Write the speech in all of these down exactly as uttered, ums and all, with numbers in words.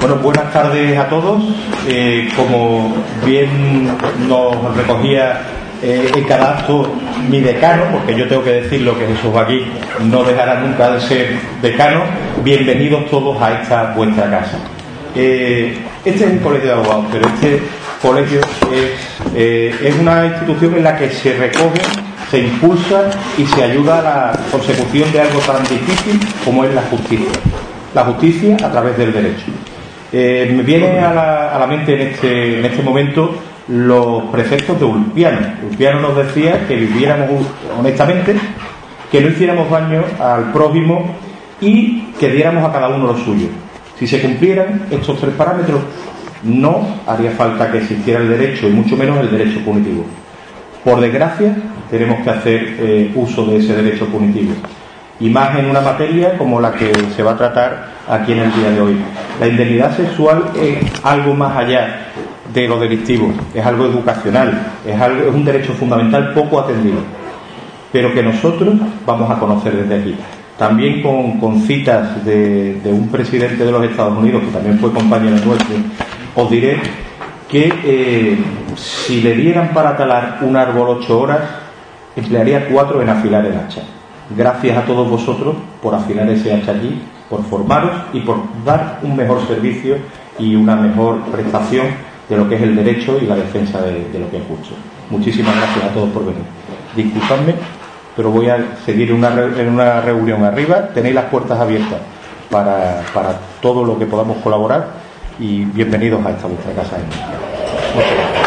Bueno, buenas tardes a todos. Eh, como bien nos recogía eh, en cada acto mi decano, porque yo tengo que decirlo que Jesús aquí no dejará nunca de ser decano, bienvenidos todos a esta vuestra casa. Eh, este es un colegio de abogados, pero este colegio es, eh, es una institución en la que se recoge, se impulsa y se ayuda a la consecución de algo tan difícil como es la justicia. La justicia a través del derecho. Eh, me viene a la, a la mente en este, en este momento los preceptos de Ulpiano. Ulpiano nos decía que viviéramos honestamente, que no hiciéramos daño al prójimo y que diéramos a cada uno lo suyo. Si se cumplieran estos tres parámetros, no haría falta que existiera el derecho, y mucho menos el derecho punitivo. Por desgracia, tenemos que hacer eh, uso de ese derecho punitivo, y más en una materia como la que se va a tratar aquí en el día de hoy. La indemnidad sexual es algo más allá de lo delictivo, es algo educacional, es, algo, es un derecho fundamental poco atendido, pero que nosotros vamos a conocer desde aquí. También con, con citas de, de un presidente de los Estados Unidos, que también fue compañero nuestro, os diré que eh, si le dieran para talar un árbol ocho horas, emplearía cuatro en afilar el hacha. Gracias a todos vosotros por afilar ese hacha allí, por formaros y por dar un mejor servicio y una mejor prestación de lo que es el derecho y la defensa de, de lo que es justo. Muchísimas gracias a todos por venir. Disculpadme, pero voy a seguir una, en una reunión arriba. Tenéis las puertas abiertas para, para todo lo que podamos colaborar, y bienvenidos a esta vuestra casa. Muchas gracias.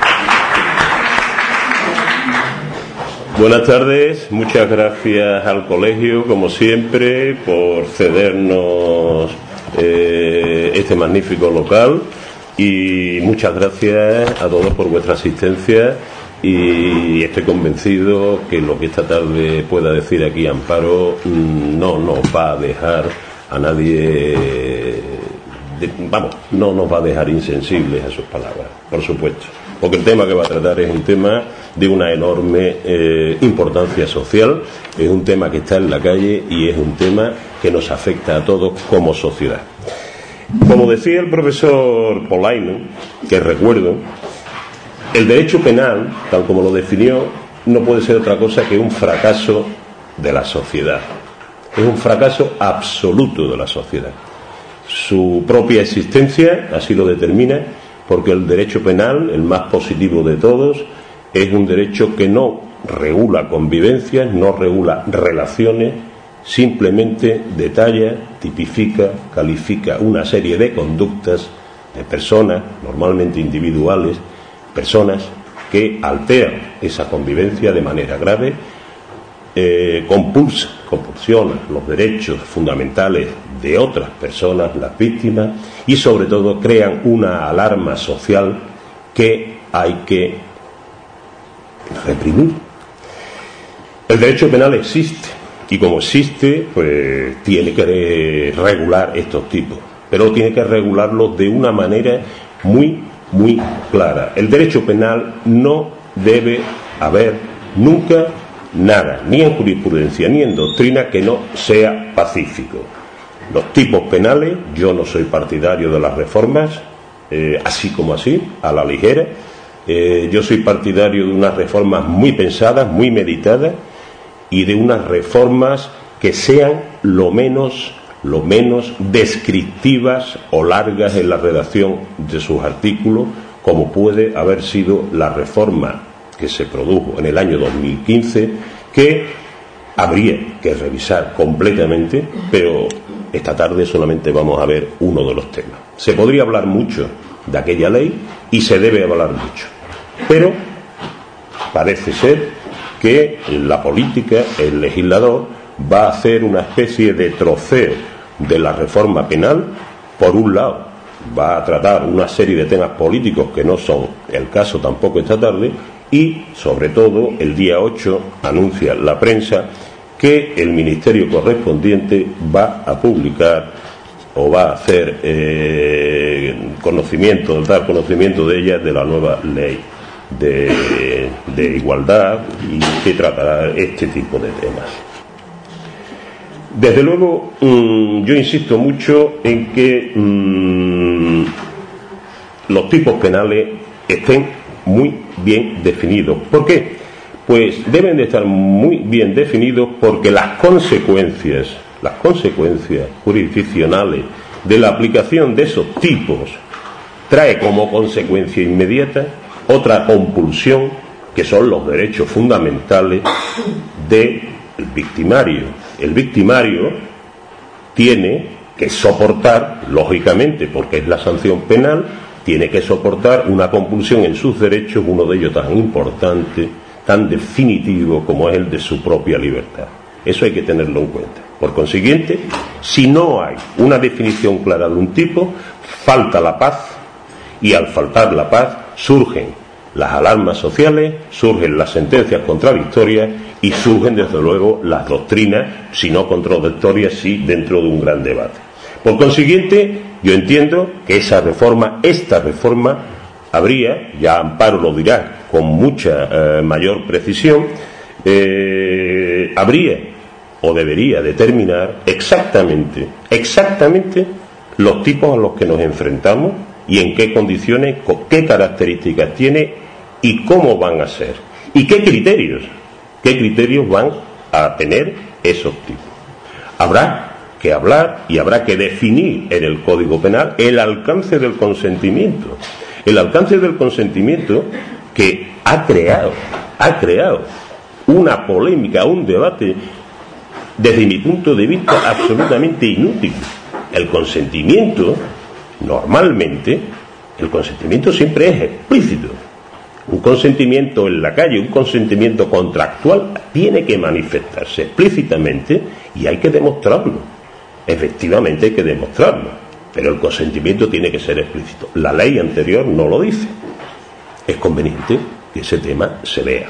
Buenas tardes, muchas gracias al colegio, como siempre, por cedernos eh, este magnífico local, y muchas gracias a todos por vuestra asistencia, y estoy convencido que lo que esta tarde pueda decir aquí Amparo no nos va a dejar a nadie, de, vamos, no nos va a dejar insensibles a sus palabras, por supuesto, porque el tema que va a tratar es un tema de una enorme eh, importancia social, es un tema que está en la calle y es un tema que nos afecta a todos como sociedad. Como decía el profesor Polaino, que recuerdo, el derecho penal, tal como lo definió, no puede ser otra cosa que un fracaso de la sociedad. Es un fracaso absoluto de la sociedad. Su propia existencia así lo determina, porque el derecho penal, el más positivo de todos, es un derecho que no regula convivencias, no regula relaciones, simplemente detalla, tipifica, califica una serie de conductas de personas, normalmente individuales, personas que alteran esa convivencia de manera grave, eh, compulsa, compulsiona los derechos fundamentales de otras personas, las víctimas, y sobre todo crean una alarma social que hay que reprimir. El derecho penal existe, y como existe, pues tiene que regular estos tipos, pero tiene que regularlos de una manera muy, muy clara. El derecho penal no debe haber nunca nada, ni en jurisprudencia ni en doctrina, que no sea pacífico. Los tipos penales, yo no soy partidario de las reformas, eh, así como así, a la ligera. Eh, yo soy partidario de unas reformas muy pensadas, muy meditadas, y de unas reformas que sean lo menos, lo menos descriptivas o largas en la redacción de sus artículos, como puede haber sido la reforma que se produjo en el año dos mil quince, que habría que revisar completamente, pero esta tarde solamente vamos a ver uno de los temas. Se podría hablar mucho de aquella ley y se debe hablar mucho, pero parece ser que la política, el legislador, va a hacer una especie de troceo de la reforma penal. Por un lado, va a tratar una serie de temas políticos que no son el caso tampoco esta tarde, y sobre todo el día ocho anuncia la prensa que el ministerio correspondiente va a publicar o va a hacer eh, conocimiento, dar conocimiento de ella, de la nueva ley de, de igualdad, y que tratará este tipo de temas. Desde luego, mmm, yo insisto mucho en que mmm, los tipos penales estén muy bien definidos. ¿Por qué? Pues deben de estar muy bien definidos porque las consecuencias, las consecuencias jurisdiccionales de la aplicación de esos tipos trae como consecuencia inmediata otra compulsión, que son los derechos fundamentales del victimario. El victimario tiene que soportar, lógicamente, porque es la sanción penal, tiene que soportar una compulsión en sus derechos, uno de ellos tan importante, tan definitivo como es el de su propia libertad. Eso hay que tenerlo en cuenta. Por consiguiente, si no hay una definición clara de un tipo, falta la paz, y al faltar la paz surgen las alarmas sociales, surgen las sentencias contradictorias y surgen desde luego las doctrinas, si no contradictorias, sí dentro de un gran debate. Por consiguiente, yo entiendo que esa reforma, esta reforma, habría, ya Amparo lo dirá con mucha eh, mayor precisión, eh, habría o debería determinar exactamente, exactamente los tipos a los que nos enfrentamos y en qué condiciones, con qué características tiene y cómo van a ser. Y qué criterios, qué criterios van a tener esos tipos. Habrá que hablar y habrá que definir en el Código Penal el alcance del consentimiento. El alcance del consentimiento que ha creado, ha creado una polémica, un debate, desde mi punto de vista, absolutamente inútil. El consentimiento, normalmente, el consentimiento siempre es explícito. Un consentimiento en la calle, un consentimiento contractual, tiene que manifestarse explícitamente y hay que demostrarlo. Efectivamente hay que demostrarlo, pero el consentimiento tiene que ser explícito. La ley anterior no lo dice. Es conveniente que ese tema se vea.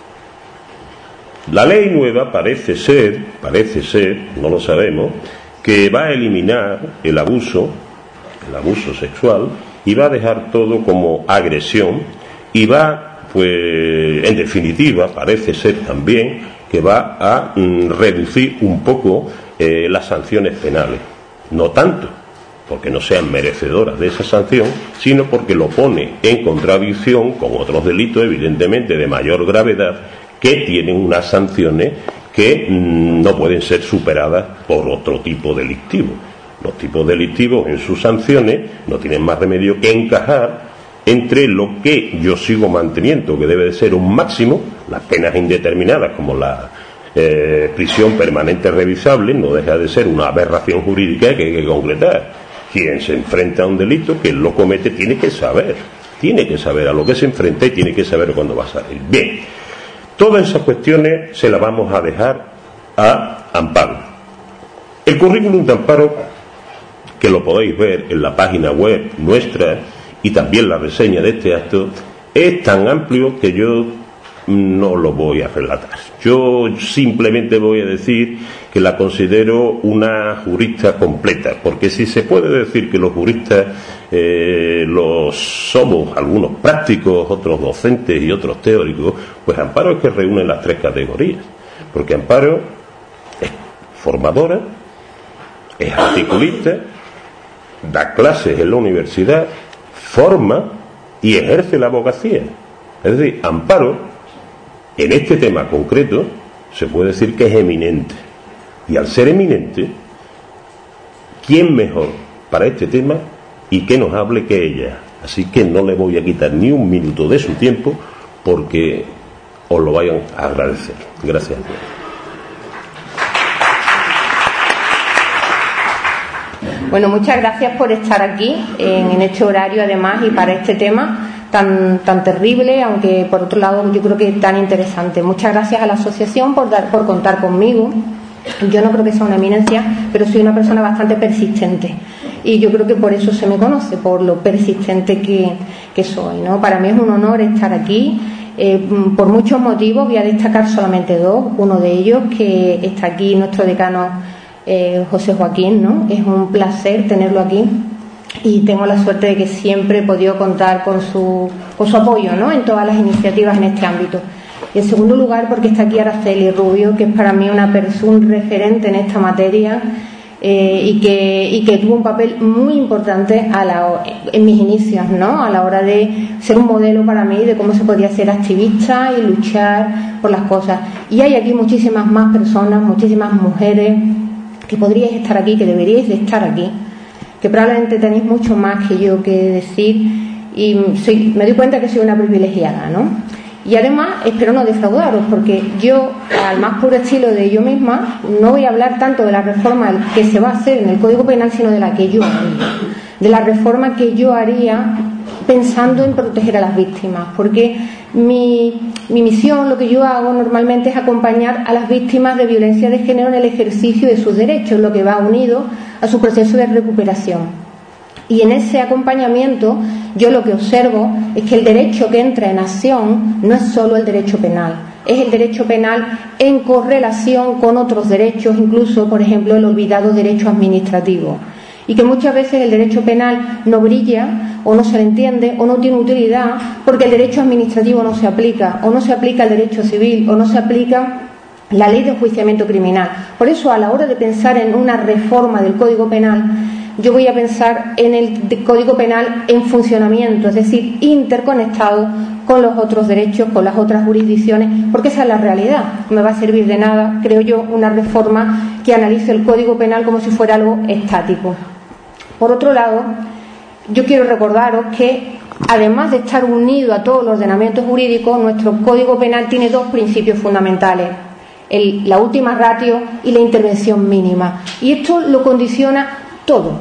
La ley nueva parece ser, parece ser, no lo sabemos, que va a eliminar el abuso, el abuso sexual, y va a dejar todo como agresión, y va, pues, en definitiva, parece ser también que va a mm, reducir un poco eh, las sanciones penales. No tanto porque no sean merecedoras de esa sanción, sino porque lo pone en contradicción con otros delitos, evidentemente de mayor gravedad, que tienen unas sanciones que mmm, no pueden ser superadas por otro tipo delictivo. Los tipos delictivos en sus sanciones no tienen más remedio que encajar entre lo que yo sigo manteniendo, que debe de ser un máximo, las penas indeterminadas como la eh, prisión permanente revisable, no deja de ser una aberración jurídica que hay que concretar. Quien se enfrenta a un delito, quien lo comete, tiene que saber, tiene que saber a lo que se enfrenta y tiene que saber cuándo va a salir. Bien, todas esas cuestiones se las vamos a dejar a Amparo. El currículum de Amparo, que lo podéis ver en la página web nuestra y también la reseña de este acto, es tan amplio que yo no lo voy a relatar. Yo simplemente voy a decir que la considero una jurista completa, porque si se puede decir que los juristas eh, los somos algunos prácticos, otros docentes y otros teóricos, pues Amparo es que reúne las tres categorías, porque Amparo es formadora, es articulista, da clases en la universidad, forma y ejerce la abogacía. Es decir, Amparo, en este tema concreto, se puede decir que es eminente. Y al ser eminente, ¿quién mejor para este tema y que nos hable que ella? Así que no le voy a quitar ni un minuto de su tiempo porque os lo vayan a agradecer. Gracias. Bueno, muchas gracias por estar aquí en, en este horario, además, y para este tema tan tan terrible, aunque por otro lado yo creo que tan interesante. Muchas gracias a la asociación por dar, por contar conmigo. Yo no creo que sea una eminencia, pero soy una persona bastante persistente y yo creo que por eso se me conoce, por lo persistente que, que soy, ¿no? Para mí es un honor estar aquí, eh, por muchos motivos. Voy a destacar solamente dos. Uno de ellos, que está aquí nuestro decano eh, José Joaquín, ¿no? Es un placer tenerlo aquí y tengo la suerte de que siempre he podido contar con su, con su apoyo, ¿no?, en todas las iniciativas en este ámbito. Y en segundo lugar, porque está aquí Araceli Rubio, que es para mí una persona, un referente en esta materia, eh, y, que, y que tuvo un papel muy importante a la, en mis inicios, ¿no? A la hora de ser un modelo para mí de cómo se podía ser activista y luchar por las cosas. Y hay aquí muchísimas más personas, muchísimas mujeres que podríais estar aquí, que deberíais de estar aquí, que probablemente tenéis mucho más que yo que decir, y soy, me doy cuenta que soy una privilegiada, ¿no? Y además espero no defraudaros, porque yo, al más puro estilo de yo misma, no voy a hablar tanto de la reforma que se va a hacer en el Código Penal, sino de la que yo haría, de la reforma que yo haría pensando en proteger a las víctimas, porque mi, mi misión, lo que yo hago normalmente es acompañar a las víctimas de violencia de género en el ejercicio de sus derechos, lo que va unido a su proceso de recuperación. Y en ese acompañamiento yo lo que observo es que el derecho que entra en acción no es solo el derecho penal, es el derecho penal en correlación con otros derechos, incluso, por ejemplo, el olvidado derecho administrativo. Y que muchas veces el derecho penal no brilla, o no se le entiende, o no tiene utilidad, porque el derecho administrativo no se aplica, o no se aplica el derecho civil, o no se aplica la ley de enjuiciamiento criminal. Por eso, a la hora de pensar en una reforma del Código Penal, yo voy a pensar en el Código Penal en funcionamiento, es decir, interconectado con los otros derechos, con las otras jurisdicciones, porque esa es la realidad. No me va a servir de nada, creo yo, una reforma que analice el Código Penal como si fuera algo estático. Por otro lado, yo quiero recordaros que, además de estar unido a todos los ordenamientos jurídicos, nuestro Código Penal tiene dos principios fundamentales: el, la última ratio y la intervención mínima. Y esto lo condiciona todo,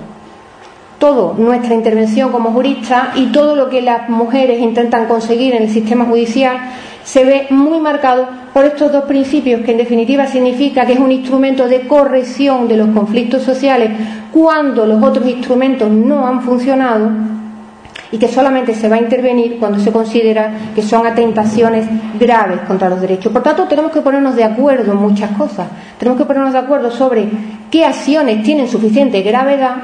todo, nuestra intervención como juristas, y todo lo que las mujeres intentan conseguir en el sistema judicial se ve muy marcado por estos dos principios, que en definitiva significa que es un instrumento de corrección de los conflictos sociales cuando los otros instrumentos no han funcionado, y que solamente se va a intervenir cuando se considera que son atentaciones graves contra los derechos. Por tanto, tenemos que ponernos de acuerdo en muchas cosas. Tenemos que ponernos de acuerdo sobre qué acciones tienen suficiente gravedad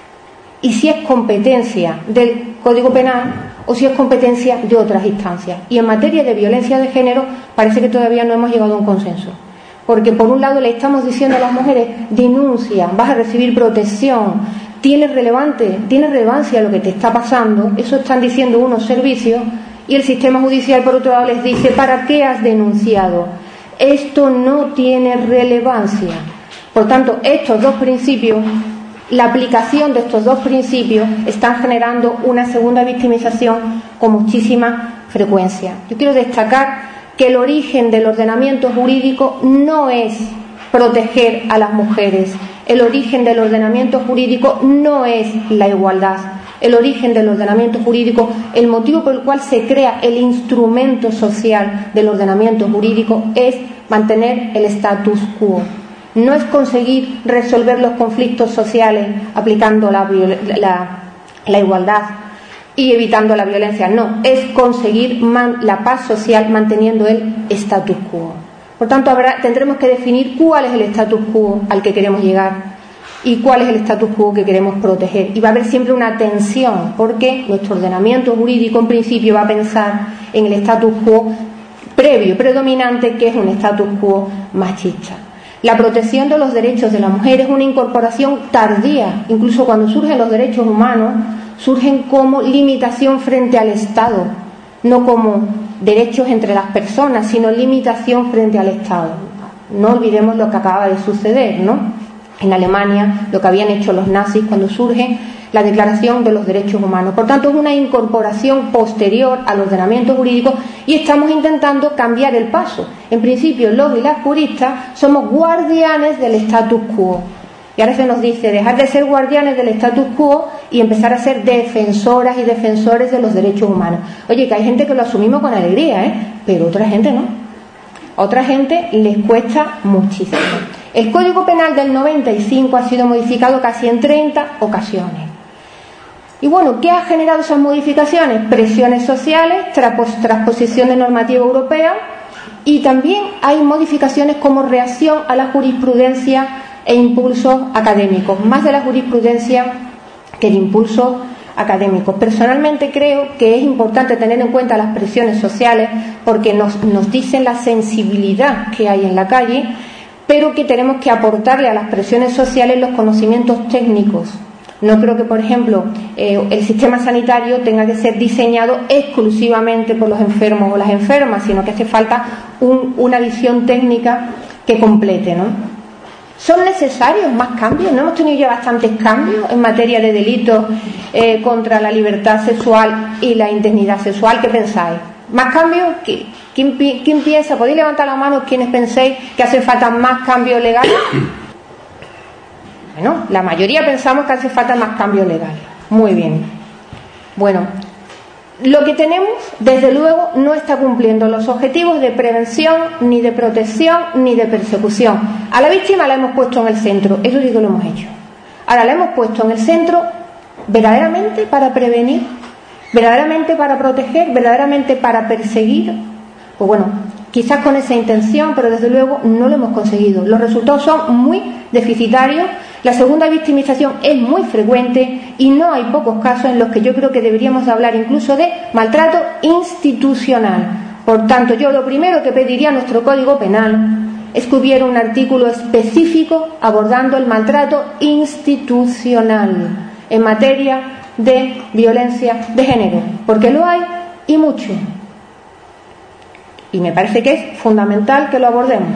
y si es competencia del Código Penal o si es competencia de otras instancias. Y en materia de violencia de género parece que todavía no hemos llegado a un consenso. Porque por un lado le estamos diciendo a las mujeres: denuncia, vas a recibir protección, tiene relevante, tiene relevancia lo que te está pasando, eso están diciendo unos servicios, y el sistema judicial por otro lado les dice: ¿para qué has denunciado? Esto no tiene relevancia. Por tanto, estos dos principios, la aplicación de estos dos principios, están generando una segunda victimización con muchísima frecuencia. Yo quiero destacar que el origen del ordenamiento jurídico no es proteger a las mujeres. El origen del ordenamiento jurídico no es la igualdad. El origen del ordenamiento jurídico, el motivo por el cual se crea el instrumento social del ordenamiento jurídico, es mantener el status quo. No es conseguir resolver los conflictos sociales aplicando la, la, la igualdad y evitando la violencia. No, es conseguir man, la paz social manteniendo el status quo. Por tanto, habrá, tendremos que definir cuál es el status quo al que queremos llegar y cuál es el status quo que queremos proteger. Y va a haber siempre una tensión, porque nuestro ordenamiento jurídico en principio va a pensar en el status quo previo, predominante, que es un status quo machista. La protección de los derechos de la mujer es una incorporación tardía. Incluso cuando surgen los derechos humanos, surgen como limitación frente al Estado, no como derechos entre las personas, sino limitación frente al Estado. No olvidemos lo que acaba de suceder, ¿no? En Alemania, lo que habían hecho los nazis cuando surge la Declaración de los Derechos Humanos. Por tanto, es una incorporación posterior al ordenamiento jurídico y estamos intentando cambiar el paso. En principio, los y las juristas somos guardianes del status quo. Y ahora se nos dice dejar de ser guardianes del status quo y empezar a ser defensoras y defensores de los derechos humanos. Oye, que hay gente que lo asumimos con alegría, ¿eh? Pero otra gente no. A otra gente les cuesta muchísimo. El Código Penal del noventa y cinco ha sido modificado casi en treinta ocasiones. Y bueno, ¿qué ha generado esas modificaciones? Presiones sociales, transposición de normativa europea, y también hay modificaciones como reacción a la jurisprudencia e impulsos académicos, más de la jurisprudencia que de impulsos académicos. Personalmente creo que es importante tener en cuenta las presiones sociales porque nos, nos dicen la sensibilidad que hay en la calle, pero que tenemos que aportarle a las presiones sociales los conocimientos técnicos. No creo que, por ejemplo, eh, el sistema sanitario tenga que ser diseñado exclusivamente por los enfermos o las enfermas, sino que hace falta un, una visión técnica que complete, ¿no? ¿Son necesarios más cambios? ¿No hemos tenido ya bastantes cambios en materia de delitos eh, contra la libertad sexual y la integridad sexual? ¿Qué pensáis? ¿Más cambios? ¿Quién, quién piensa? ¿Podéis levantar la mano quienes penséis que hace falta más cambios legales? Bueno, la mayoría pensamos que hace falta más cambios legales. Muy bien. Bueno, lo que tenemos, desde luego, no está cumpliendo los objetivos de prevención, ni de protección, ni de persecución. A la víctima la hemos puesto en el centro, eso sí que lo hemos hecho. Ahora la hemos puesto en el centro verdaderamente para prevenir, verdaderamente para proteger, verdaderamente para perseguir. Pues bueno, quizás con esa intención, pero desde luego no lo hemos conseguido. Los resultados son muy deficitarios. La segunda victimización es muy frecuente y no hay pocos casos en los que yo creo que deberíamos hablar incluso de maltrato institucional. Por tanto, yo lo primero que pediría a nuestro Código Penal es que hubiera un artículo específico abordando el maltrato institucional en materia de violencia de género, porque lo hay y mucho. Y me parece que es fundamental que lo abordemos.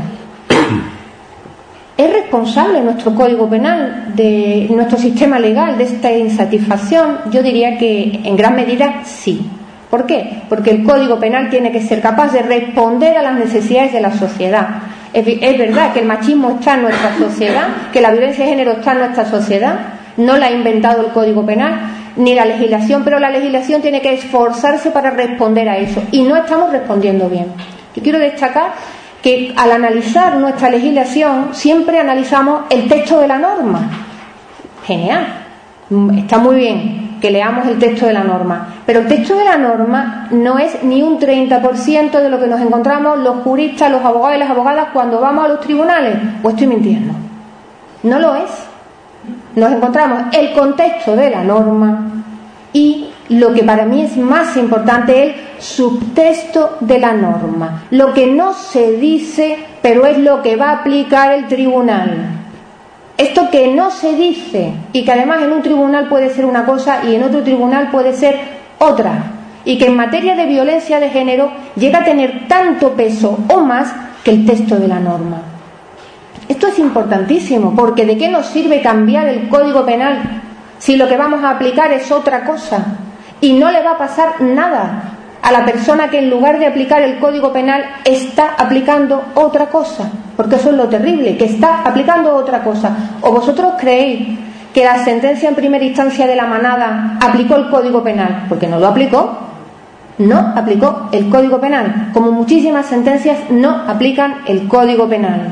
¿Es responsable nuestro Código Penal, de nuestro sistema legal, de esta insatisfacción? Yo diría que en gran medida sí. ¿Por qué? Porque el Código Penal tiene que ser capaz de responder a las necesidades de la sociedad. Es, es verdad que el machismo está en nuestra sociedad, que la violencia de género está en nuestra sociedad, no la ha inventado el Código Penal ni la legislación, pero la legislación tiene que esforzarse para responder a eso y no estamos respondiendo bien. Yo quiero destacar que al analizar nuestra legislación siempre analizamos el texto de la norma. Genial, está muy bien que leamos el texto de la norma, pero el texto de la norma no es ni un treinta por ciento de lo que nos encontramos los juristas, los abogados y las abogadas cuando vamos a los tribunales. ¿O estoy mintiendo? No lo es. Nos encontramos el contexto de la norma y lo que para mí es más importante, el subtexto de la norma, lo que no se dice pero es lo que va a aplicar el tribunal. Esto que no se dice y que además en un tribunal puede ser una cosa y en otro tribunal puede ser otra, y que en materia de violencia de género llega a tener tanto peso o más que el texto de la norma. Esto es importantísimo, porque ¿de qué nos sirve cambiar el Código Penal si lo que vamos a aplicar es otra cosa? Y no le va a pasar nada a la persona que en lugar de aplicar el Código Penal está aplicando otra cosa, porque eso es lo terrible, que está aplicando otra cosa. ¿O vosotros creéis que la sentencia en primera instancia de la Manada aplicó el Código Penal? Porque no lo aplicó. No aplicó el Código Penal, como muchísimas sentencias no aplican el Código Penal,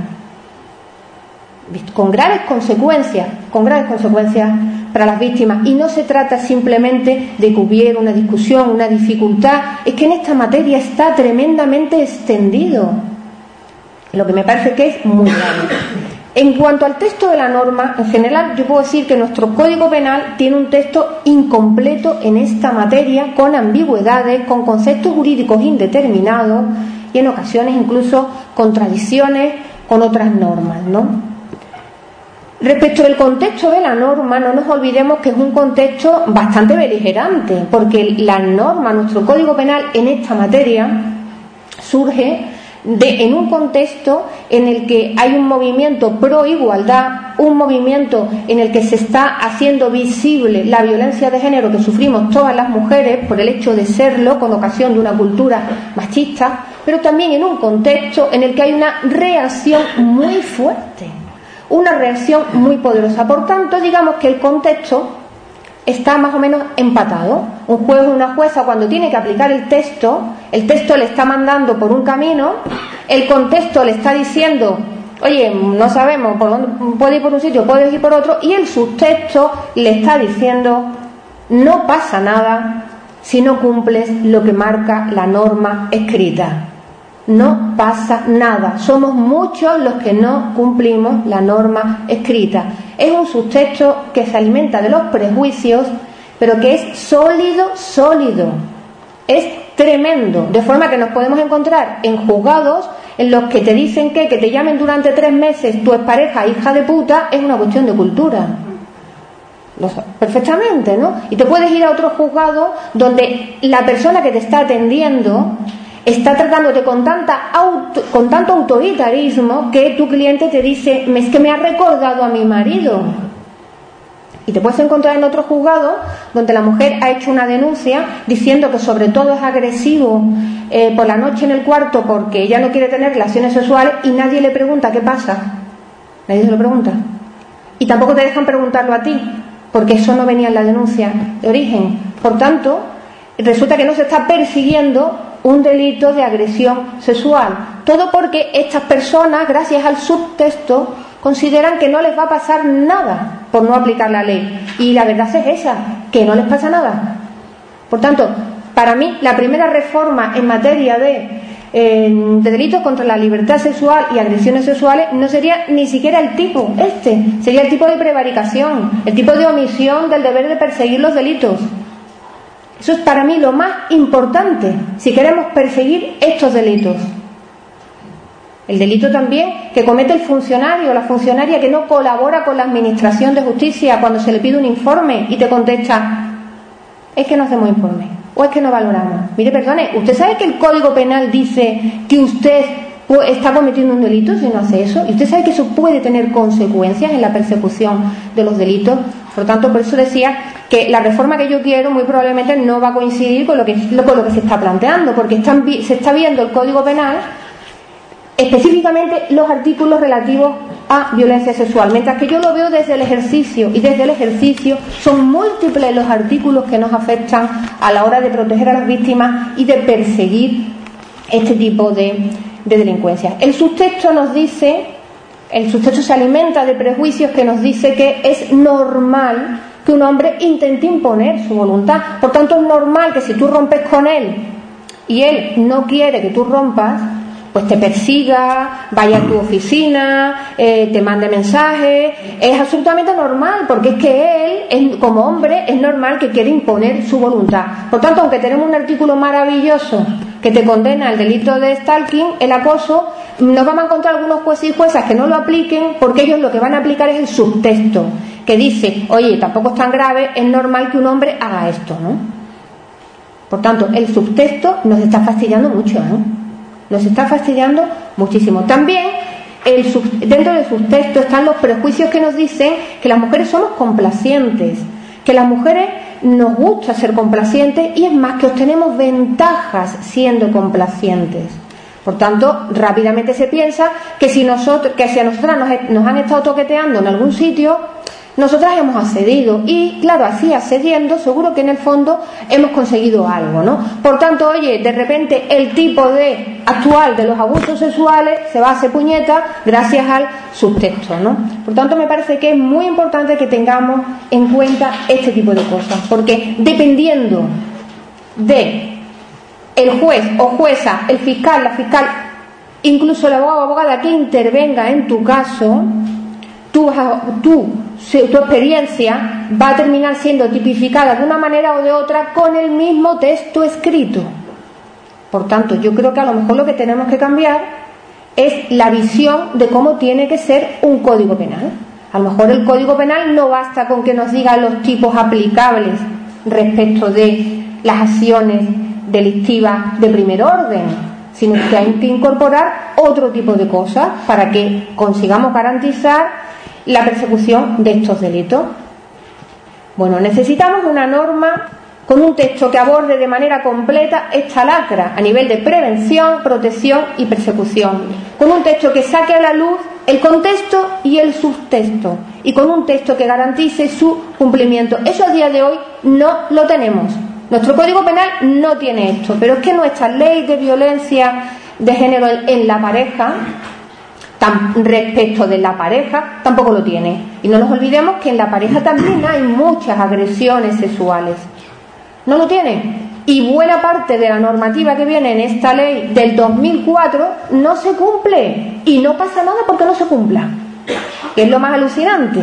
con graves consecuencias, con graves consecuencias para las víctimas. Y no se trata simplemente de que hubiera una discusión, una dificultad, es que en esta materia está tremendamente extendido, lo que me parece que es muy grave. En cuanto al texto de la norma, en general yo puedo decir que nuestro Código Penal tiene un texto incompleto en esta materia, con ambigüedades, con conceptos jurídicos indeterminados y en ocasiones incluso contradicciones con otras normas, ¿no? Respecto del contexto de la norma, no nos olvidemos que es un contexto bastante beligerante, porque la norma, nuestro Código Penal en esta materia, surge de, en un contexto en el que hay un movimiento pro igualdad, un movimiento en el que se está haciendo visible la violencia de género que sufrimos todas las mujeres por el hecho de serlo, con ocasión de una cultura machista, pero también en un contexto en el que hay una reacción muy fuerte, una reacción muy poderosa. Por tanto, digamos que el contexto está más o menos empatado. Un juez o una jueza, cuando tiene que aplicar el texto, el texto le está mandando por un camino, el contexto le está diciendo, oye, no sabemos por dónde, puedes ir por un sitio, puedes ir por otro, y el subtexto le está diciendo, no pasa nada si no cumples lo que marca la norma escrita. No pasa nada, somos muchos los que no cumplimos la norma escrita. Es un subtexto que se alimenta de los prejuicios, pero que es sólido, sólido, es tremendo, de forma que nos podemos encontrar en juzgados en los que te dicen que que te llamen durante tres meses tu expareja hija de puta es una cuestión de cultura. Lo sabes perfectamente, ¿no? Y te puedes ir a otro juzgado donde la persona que te está atendiendo está tratándote con tanta auto, con tanto autoritarismo que tu cliente te dice, es que me ha recordado a mi marido. Y te puedes encontrar en otro juzgado donde la mujer ha hecho una denuncia diciendo que sobre todo es agresivo eh, por la noche en el cuarto porque ella no quiere tener relaciones sexuales y nadie le pregunta qué pasa. Nadie se lo pregunta. Y tampoco te dejan preguntarlo a ti, porque eso no venía en la denuncia de origen. Por tanto, resulta que no se está persiguiendo un delito de agresión sexual. Todo porque estas personas, gracias al subtexto, consideran que no les va a pasar nada por no aplicar la ley. Y la verdad es esa, que no les pasa nada. Por tanto, para mí, la primera reforma en materia de, eh, de delitos contra la libertad sexual y agresiones sexuales no sería ni siquiera el tipo este, sería el tipo de prevaricación, el tipo de omisión del deber de perseguir los delitos. Eso es para mí lo más importante si queremos perseguir estos delitos. El delito también que comete el funcionario o la funcionaria que no colabora con la administración de justicia cuando se le pide un informe y te contesta, es que no hacemos informe o es que no valoramos. Mire, perdone, ¿usted sabe que el Código Penal dice que usted está cometiendo un delito si no hace eso? ¿Y usted sabe que eso puede tener consecuencias en la persecución de los delitos? Por lo tanto, por eso decía que la reforma que yo quiero muy probablemente no va a coincidir con lo que, con lo que se está planteando, porque están, se está viendo el Código Penal, específicamente los artículos relativos a violencia sexual, mientras que yo lo veo desde el ejercicio, y desde el ejercicio son múltiples los artículos que nos afectan a la hora de proteger a las víctimas y de perseguir este tipo de, de delincuencia. El subtexto nos dice, el subtexto se alimenta de prejuicios que nos dice que es normal que un hombre intente imponer su voluntad. Por tanto, es normal que si tú rompes con él y él no quiere que tú rompas, pues te persiga, vaya a tu oficina, eh, te mande mensajes. Es absolutamente normal, porque es que él, es, como hombre, es normal que quiera imponer su voluntad. Por tanto, aunque tenemos un artículo maravilloso que te condena al delito de stalking, el acoso, nos vamos a encontrar algunos jueces y juezas que no lo apliquen, porque ellos lo que van a aplicar es el subtexto, que dice, oye, tampoco es tan grave, es normal que un hombre haga esto, ¿no? Por tanto, el subtexto nos está fastidiando mucho, ¿no? Nos está fastidiando muchísimo. También el sub, dentro del subtexto están los prejuicios que nos dicen que las mujeres somos complacientes, que las mujeres nos gusta ser complacientes y es más que obtenemos ventajas siendo complacientes. Por tanto, rápidamente se piensa que si nosotros, que si a nosotras nos, nos han estado toqueteando en algún sitio, nosotras hemos accedido y, claro, así accediendo, seguro que en el fondo hemos conseguido algo, ¿no? Por tanto, oye, de repente el tipo de actual de los abusos sexuales se va a hacer puñeta gracias al subtexto, ¿no? Por tanto, me parece que es muy importante que tengamos en cuenta este tipo de cosas, porque dependiendo de el juez o jueza, el fiscal, la fiscal, incluso el abogado o abogada que intervenga en tu caso, tú, vas a, tú tu experiencia va a terminar siendo tipificada de una manera o de otra con el mismo texto escrito. Por tanto, yo creo que a lo mejor lo que tenemos que cambiar es la visión de cómo tiene que ser un código penal. A lo mejor el código penal no basta con que nos diga los tipos aplicables respecto de las acciones delictivas de primer orden, sino que hay que incorporar otro tipo de cosas para que consigamos garantizar la persecución de estos delitos. Bueno, necesitamos una norma con un texto que aborde de manera completa esta lacra a nivel de prevención, protección y persecución, con un texto que saque a la luz el contexto y el subtexto, y con un texto que garantice su cumplimiento. Eso a día de hoy no lo tenemos. Nuestro Código Penal no tiene esto, pero es que nuestra ley de violencia de género en la pareja, respecto de la pareja, tampoco lo tiene. Y no nos olvidemos que en la pareja también hay muchas agresiones sexuales. No lo tiene. Y buena parte de la normativa que viene en esta ley del dos mil cuatro no se cumple. Y no pasa nada porque no se cumpla. Que es lo más alucinante.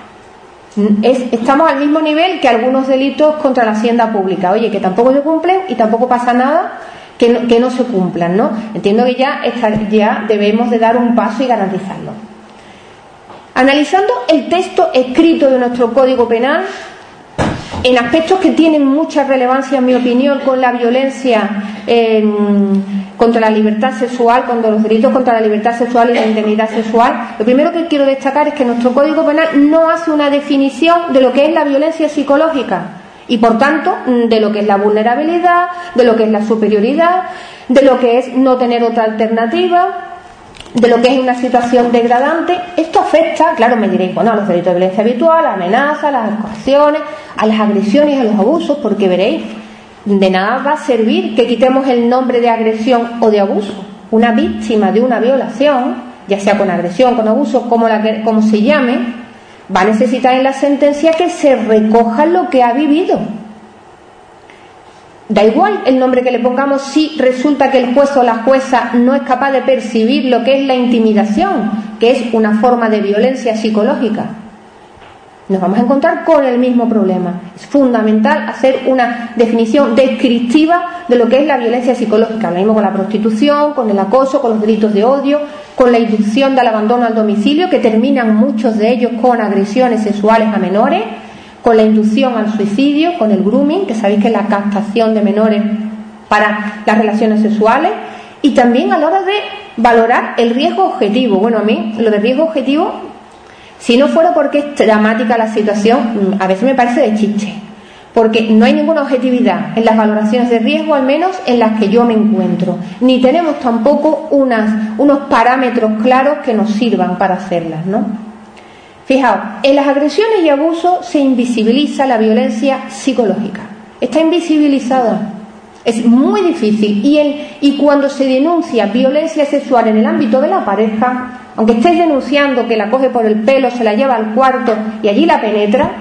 Es, estamos al mismo nivel que algunos delitos contra la hacienda pública. Oye, que tampoco se cumplen y tampoco pasa nada que no, que no se cumplan, ¿no? Entiendo que ya, está, ya debemos de dar un paso y garantizarlo. Analizando el texto escrito de nuestro Código Penal, en aspectos que tienen mucha relevancia, en mi opinión, con la violencia eh, contra la libertad sexual, con los delitos contra la libertad sexual y la indemnidad sexual, lo primero que quiero destacar es que nuestro Código Penal no hace una definición de lo que es la violencia psicológica y, por tanto, de lo que es la vulnerabilidad, de lo que es la superioridad, de lo que es no tener otra alternativa, de lo que es una situación degradante. Esto afecta, claro, me diréis, bueno, a los delitos de violencia habitual, a la amenaza, a las coacciones, a las agresiones y a los abusos, porque veréis, de nada va a servir que quitemos el nombre de agresión o de abuso. Una víctima de una violación, ya sea con agresión, con abuso, como, la que, como se llame, va a necesitar en la sentencia que se recoja lo que ha vivido. Da igual el nombre que le pongamos si resulta que el juez o la jueza no es capaz de percibir lo que es la intimidación, que es una forma de violencia psicológica. Nos vamos a encontrar con el mismo problema. Es fundamental hacer una definición descriptiva de lo que es la violencia psicológica. Lo mismo con la prostitución, con el acoso, con los delitos de odio, con la inducción del abandono al domicilio, que terminan muchos de ellos con agresiones sexuales a menores, con la inducción al suicidio, con el grooming, que sabéis que es la captación de menores para las relaciones sexuales, y también a la hora de valorar el riesgo objetivo. Bueno, a mí lo de riesgo objetivo, si no fuera porque es dramática la situación, a veces me parece de chiste, porque no hay ninguna objetividad en las valoraciones de riesgo, al menos en las que yo me encuentro, ni tenemos tampoco unas, unos parámetros claros que nos sirvan para hacerlas, ¿no? Fijaos, en las agresiones y abusos se invisibiliza la violencia psicológica. Está invisibilizada. Es muy difícil. Y, el, y cuando se denuncia violencia sexual en el ámbito de la pareja, aunque estés denunciando que la coge por el pelo, se la lleva al cuarto y allí la penetra,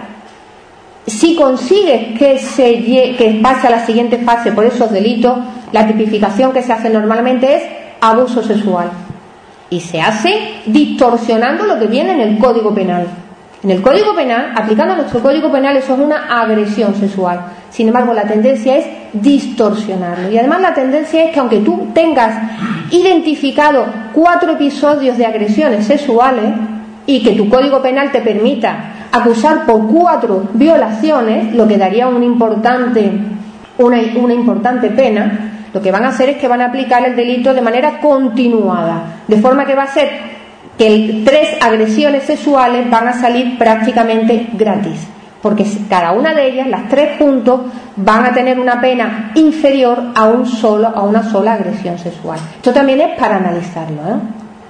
si consigues que, se, que pase a la siguiente fase por esos delitos, la tipificación que se hace normalmente es abuso sexual. Y se hace distorsionando lo que viene en el Código Penal. En el Código Penal, aplicando nuestro Código Penal, eso es una agresión sexual. Sin embargo, la tendencia es distorsionarlo. Y además la tendencia es que aunque tú tengas identificado cuatro episodios de agresiones sexuales y que tu Código Penal te permita acusar por cuatro violaciones, lo que daría un importante, una, una importante pena, lo que van a hacer es que van a aplicar el delito de manera continuada, de forma que va a ser que el, tres agresiones sexuales van a salir prácticamente gratis, porque cada una de ellas, las tres juntos, van a tener una pena inferior a un solo, a una sola agresión sexual. Esto también es para analizarlo, ¿eh?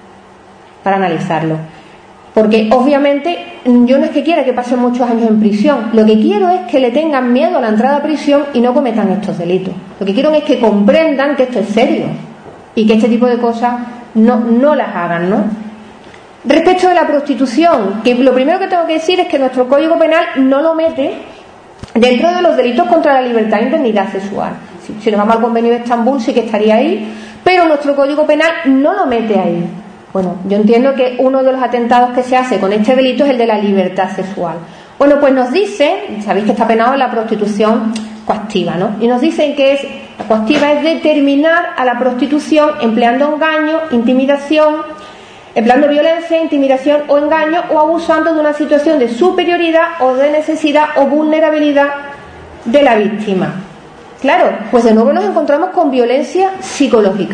Para analizarlo. Porque obviamente yo no es que quiera que pasen muchos años en prisión, lo que quiero es que le tengan miedo a la entrada a prisión y no cometan estos delitos. Lo que quiero es que comprendan que esto es serio y que este tipo de cosas no, no las hagan, ¿no? Respecto de la prostitución, que lo primero que tengo que decir es que nuestro Código Penal no lo mete dentro de los delitos contra la libertad e indemnidad sexual. Si, si nos vamos al Convenio de Estambul sí que estaría ahí, pero nuestro Código Penal no lo mete ahí. Bueno, yo entiendo que uno de los atentados que se hace con este delito es el de la libertad sexual. Bueno, pues nos dice, sabéis que está penado la prostitución coactiva, ¿no? Y nos dicen que es, la coactiva es determinar a la prostitución empleando engaño, intimidación, empleando violencia, intimidación o engaño, o abusando de una situación de superioridad o de necesidad o vulnerabilidad de la víctima. Claro, pues de nuevo nos encontramos con violencia psicológica.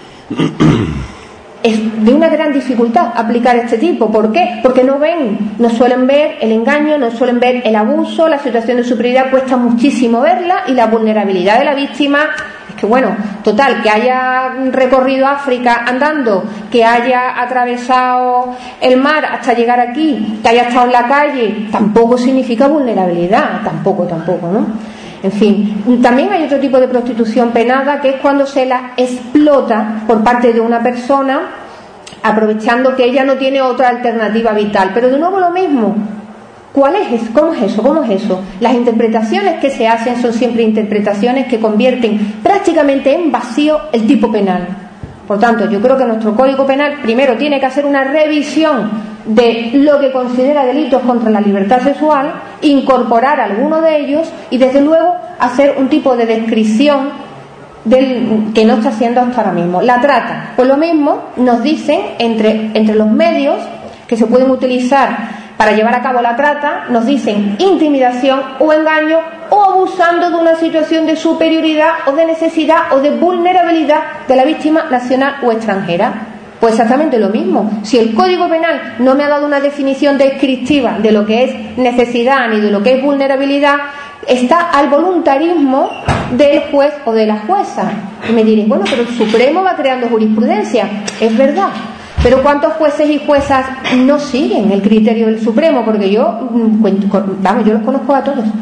Es de una gran dificultad aplicar este tipo. ¿Por qué? Porque no ven, no suelen ver el engaño, no suelen ver el abuso, la situación de superioridad cuesta muchísimo verla, y la vulnerabilidad de la víctima es que, bueno, total, que haya recorrido África andando, que haya atravesado el mar hasta llegar aquí, que haya estado en la calle, tampoco significa vulnerabilidad, tampoco, tampoco, ¿no? En fin, también hay otro tipo de prostitución penada, que es cuando se la explota por parte de una persona aprovechando que ella no tiene otra alternativa vital. Pero de nuevo lo mismo. ¿Cuál es eso? ¿Cómo es eso? ¿Cómo es eso? Las interpretaciones que se hacen son siempre interpretaciones que convierten prácticamente en vacío el tipo penal. Por tanto, yo creo que nuestro Código Penal primero tiene que hacer una revisión de lo que considera delitos contra la libertad sexual, incorporar alguno de ellos y desde luego hacer un tipo de descripción del, que no está haciendo hasta ahora mismo. La trata, pues lo mismo nos dicen entre, entre los medios que se pueden utilizar para llevar a cabo la trata, nos dicen intimidación o engaño o abusando de una situación de superioridad o de necesidad o de vulnerabilidad de la víctima nacional o extranjera. Pues exactamente lo mismo. Si el Código Penal no me ha dado una definición descriptiva de lo que es necesidad ni de lo que es vulnerabilidad, está al voluntarismo del juez o de la jueza. Y me diréis, bueno, pero el Supremo va creando jurisprudencia. Es verdad. Pero ¿cuántos jueces y juezas no siguen el criterio del Supremo? Porque yo, vamos, yo los conozco a todos.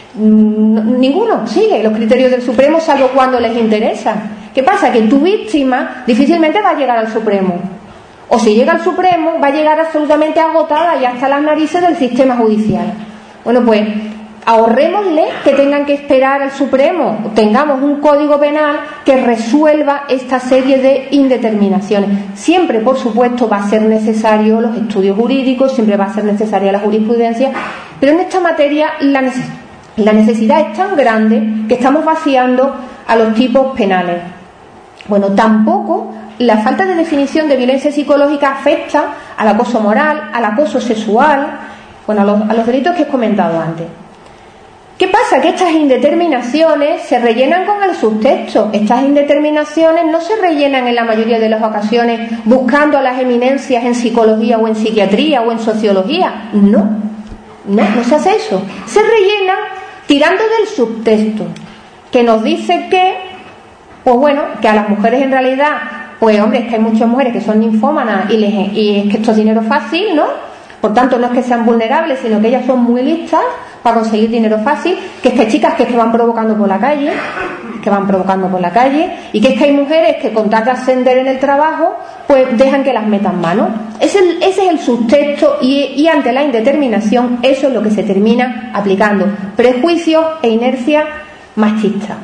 Ninguno sigue los criterios del Supremo, salvo cuando les interesa. ¿Qué pasa? Que tu víctima difícilmente va a llegar al Supremo. O si llega al Supremo, va a llegar absolutamente agotada y hasta las narices del sistema judicial. Bueno, pues ahorrémosle que tengan que esperar al Supremo, tengamos un Código Penal que resuelva esta serie de indeterminaciones. Siempre, por supuesto, va a ser necesario los estudios jurídicos, siempre va a ser necesaria la jurisprudencia, pero en esta materia la, neces la necesidad es tan grande que estamos vaciando a los tipos penales. Bueno, tampoco la falta de definición de violencia psicológica afecta al acoso moral, al acoso sexual, bueno, a los, a los delitos que he comentado antes. ¿Qué pasa? Que estas indeterminaciones se rellenan con el subtexto. Estas indeterminaciones no se rellenan en la mayoría de las ocasiones buscando a las eminencias en psicología o en psiquiatría o en sociología. No, no, no se hace eso. Se rellenan tirando del subtexto, que nos dice que, pues bueno, que a las mujeres en realidad, pues hombre, es que hay muchas mujeres que son ninfómanas y, les, y es que esto es dinero fácil, ¿no? Por tanto, no es que sean vulnerables, sino que ellas son muy listas para conseguir dinero fácil, que es que hay chicas que, es que van provocando por la calle, que van provocando por la calle, y que es que hay mujeres que con tal de ascender en el trabajo, pues dejan que las metan mano. Ese, ese es el subtexto y, y ante la indeterminación eso es lo que se termina aplicando. Prejuicios e inercia machista.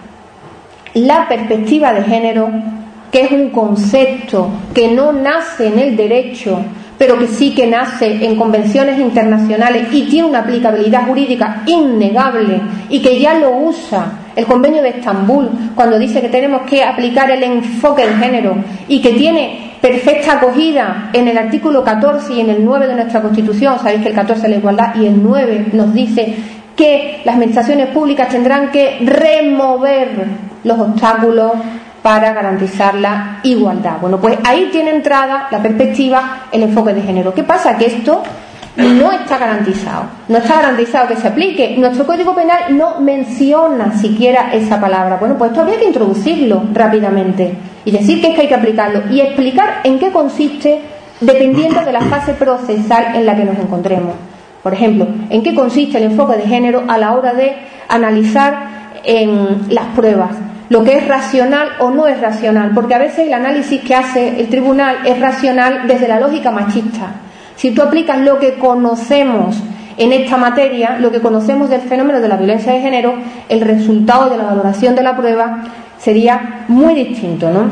La perspectiva de género, que es un concepto que no nace en el derecho, pero que sí que nace en convenciones internacionales y tiene una aplicabilidad jurídica innegable y que ya lo usa el Convenio de Estambul cuando dice que tenemos que aplicar el enfoque de género y que tiene perfecta acogida en el artículo catorce y en el nueve de nuestra Constitución. Sabéis que el catorce es la igualdad y el nueve nos dice que las administraciones públicas tendrán que remover los obstáculos para garantizar la igualdad. Bueno, pues ahí tiene entrada la perspectiva, el enfoque de género. ¿Qué pasa? Que esto no está garantizado. No está garantizado que se aplique. Nuestro Código Penal no menciona siquiera esa palabra. Bueno, pues esto habría que introducirlo rápidamente y decir que es que hay que aplicarlo y explicar en qué consiste dependiendo de la fase procesal en la que nos encontremos. Por ejemplo, en qué consiste el enfoque de género a la hora de analizar en las pruebas lo que es racional o no es racional, porque a veces el análisis que hace el tribunal es racional desde la lógica machista. Si tú aplicas lo que conocemos en esta materia, lo que conocemos del fenómeno de la violencia de género, el resultado de la valoración de la prueba sería muy distinto, ¿no?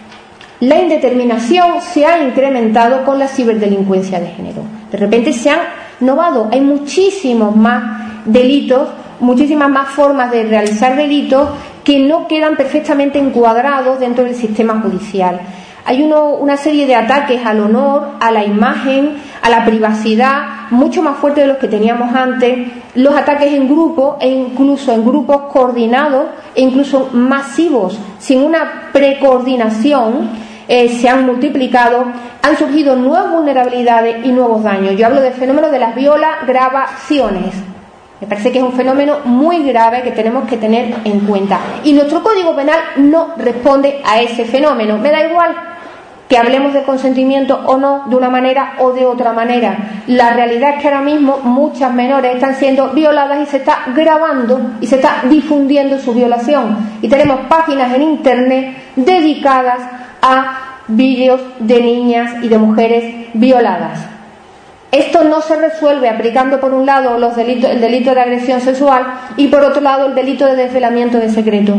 La indeterminación se ha incrementado con la ciberdelincuencia de género. De repente se han novado, hay muchísimos más delitos, muchísimas más formas de realizar delitos que no quedan perfectamente encuadrados dentro del sistema judicial. Hay uno, una serie de ataques al honor, a la imagen, a la privacidad, mucho más fuertes de los que teníamos antes, los ataques en grupo e incluso en grupos coordinados e incluso masivos, sin una precoordinación, eh, se han multiplicado, han surgido nuevas vulnerabilidades y nuevos daños. Yo hablo del fenómeno de las violagrabaciones. Me parece que es un fenómeno muy grave que tenemos que tener en cuenta. Y nuestro Código Penal no responde a ese fenómeno. Me da igual que hablemos de consentimiento o no, de una manera o de otra manera. La realidad es que ahora mismo muchas menores están siendo violadas y se está grabando y se está difundiendo su violación. Y tenemos páginas en Internet dedicadas a vídeos de niñas y de mujeres violadas. Esto no se resuelve aplicando por un lado los delitos, el delito de agresión sexual y por otro lado el delito de desvelamiento de secreto.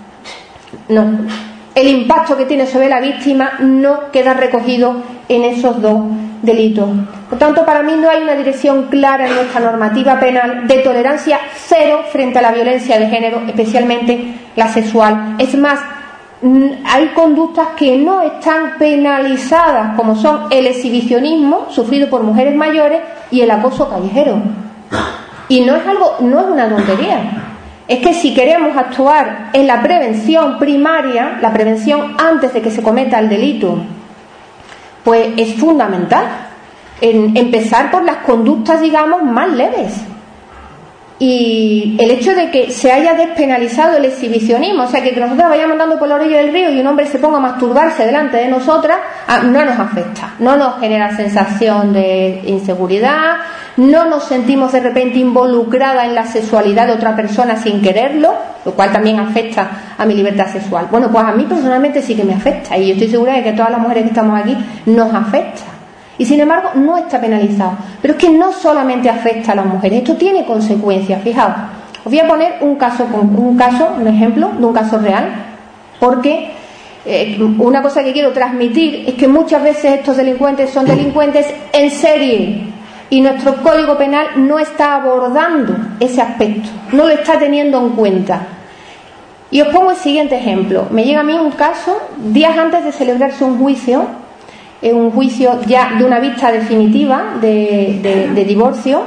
No. El impacto que tiene sobre la víctima no queda recogido en esos dos delitos. Por tanto, para mí no hay una dirección clara en nuestra normativa penal de tolerancia cero frente a la violencia de género, especialmente la sexual. Es más, hay conductas que no están penalizadas, como son el exhibicionismo sufrido por mujeres mayores y el acoso callejero. Y no es algo, no es una tontería. Es que si queremos actuar en la prevención primaria, la prevención antes de que se cometa el delito, pues es fundamental en empezar por las conductas, digamos, más leves. Y el hecho de que se haya despenalizado el exhibicionismo, o sea, que nosotros vayamos andando por la orilla del río y un hombre se ponga a masturbarse delante de nosotras, no nos afecta, no nos genera sensación de inseguridad, no nos sentimos de repente involucradas en la sexualidad de otra persona sin quererlo, lo cual también afecta a mi libertad sexual. Bueno, pues a mí personalmente sí que me afecta, y yo estoy segura de que a todas las mujeres que estamos aquí nos afecta. Y sin embargo no está penalizado. Pero es que no solamente afecta a las mujeres, esto tiene consecuencias. Fijaos, os voy a poner un caso, un caso, un ejemplo de un caso real, porque eh, una cosa que quiero transmitir es que muchas veces estos delincuentes son delincuentes en serie y nuestro Código Penal no está abordando ese aspecto, no lo está teniendo en cuenta. Y os pongo el siguiente ejemplo. Me llega a mí un caso días antes de celebrarse un juicio, un juicio ya de una vista definitiva de, de, de divorcio,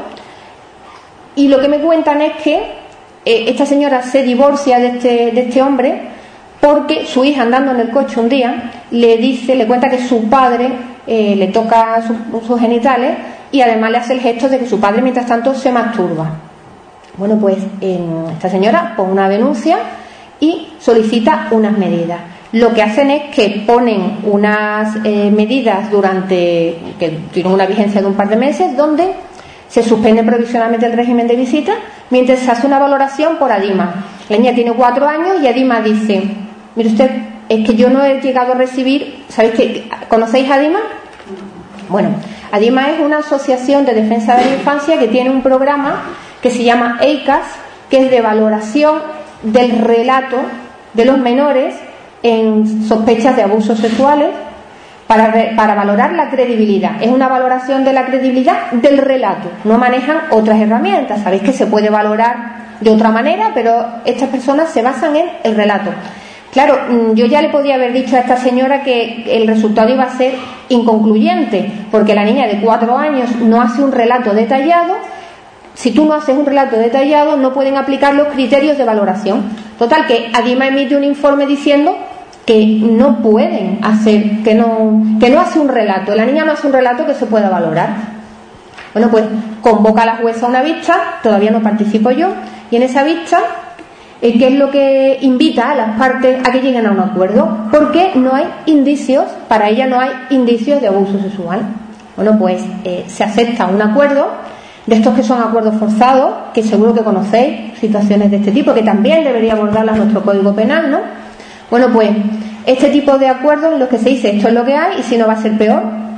y lo que me cuentan es que eh, esta señora se divorcia de este, de este hombre porque su hija, andando en el coche un día, le dice, le cuenta que su padre eh, le toca su, sus genitales, y además le hace el gesto de que su padre mientras tanto se masturba. Bueno, pues eh, esta señora pone una denuncia y solicita unas medidas. Lo que hacen es que ponen unas eh, medidas durante, que tienen una vigencia de un par de meses, donde se suspende provisionalmente el régimen de visita mientras se hace una valoración por ADIMA. La niña tiene cuatro años y ADIMA dice, mire usted, es que yo no he llegado a recibir, ¿sabéis qué? ¿Conocéis ADIMA? Bueno, ADIMA es una asociación de defensa de la infancia que tiene un programa que se llama EICAS, que es de valoración del relato de los menores en sospechas de abusos sexuales, para, para valorar la credibilidad. Es una valoración de la credibilidad del relato, no manejan otras herramientas. Sabéis que se puede valorar de otra manera, pero estas personas se basan en el relato. Claro, yo ya le podía haber dicho a esta señora que el resultado iba a ser inconcluyente, porque la niña de cuatro años no hace un relato detallado. Si tú no haces un relato detallado, no pueden aplicar los criterios de valoración. Total, que ADIMA emite un informe diciendo que no pueden hacer, que no, que no hace un relato, la niña no hace un relato que se pueda valorar. Bueno, pues convoca a la jueza a una vista, todavía no participo yo, y en esa vista, eh, ¿qué es lo que invita a las partes a que lleguen a un acuerdo? Porque no hay indicios, para ella no hay indicios de abuso sexual. Bueno, pues eh, se acepta un acuerdo, de estos que son acuerdos forzados, que seguro que conocéis situaciones de este tipo, que también debería abordarlas nuestro Código Penal, ¿no? Bueno, pues este tipo de acuerdos en los que se dice esto es lo que hay y si no va a ser peor,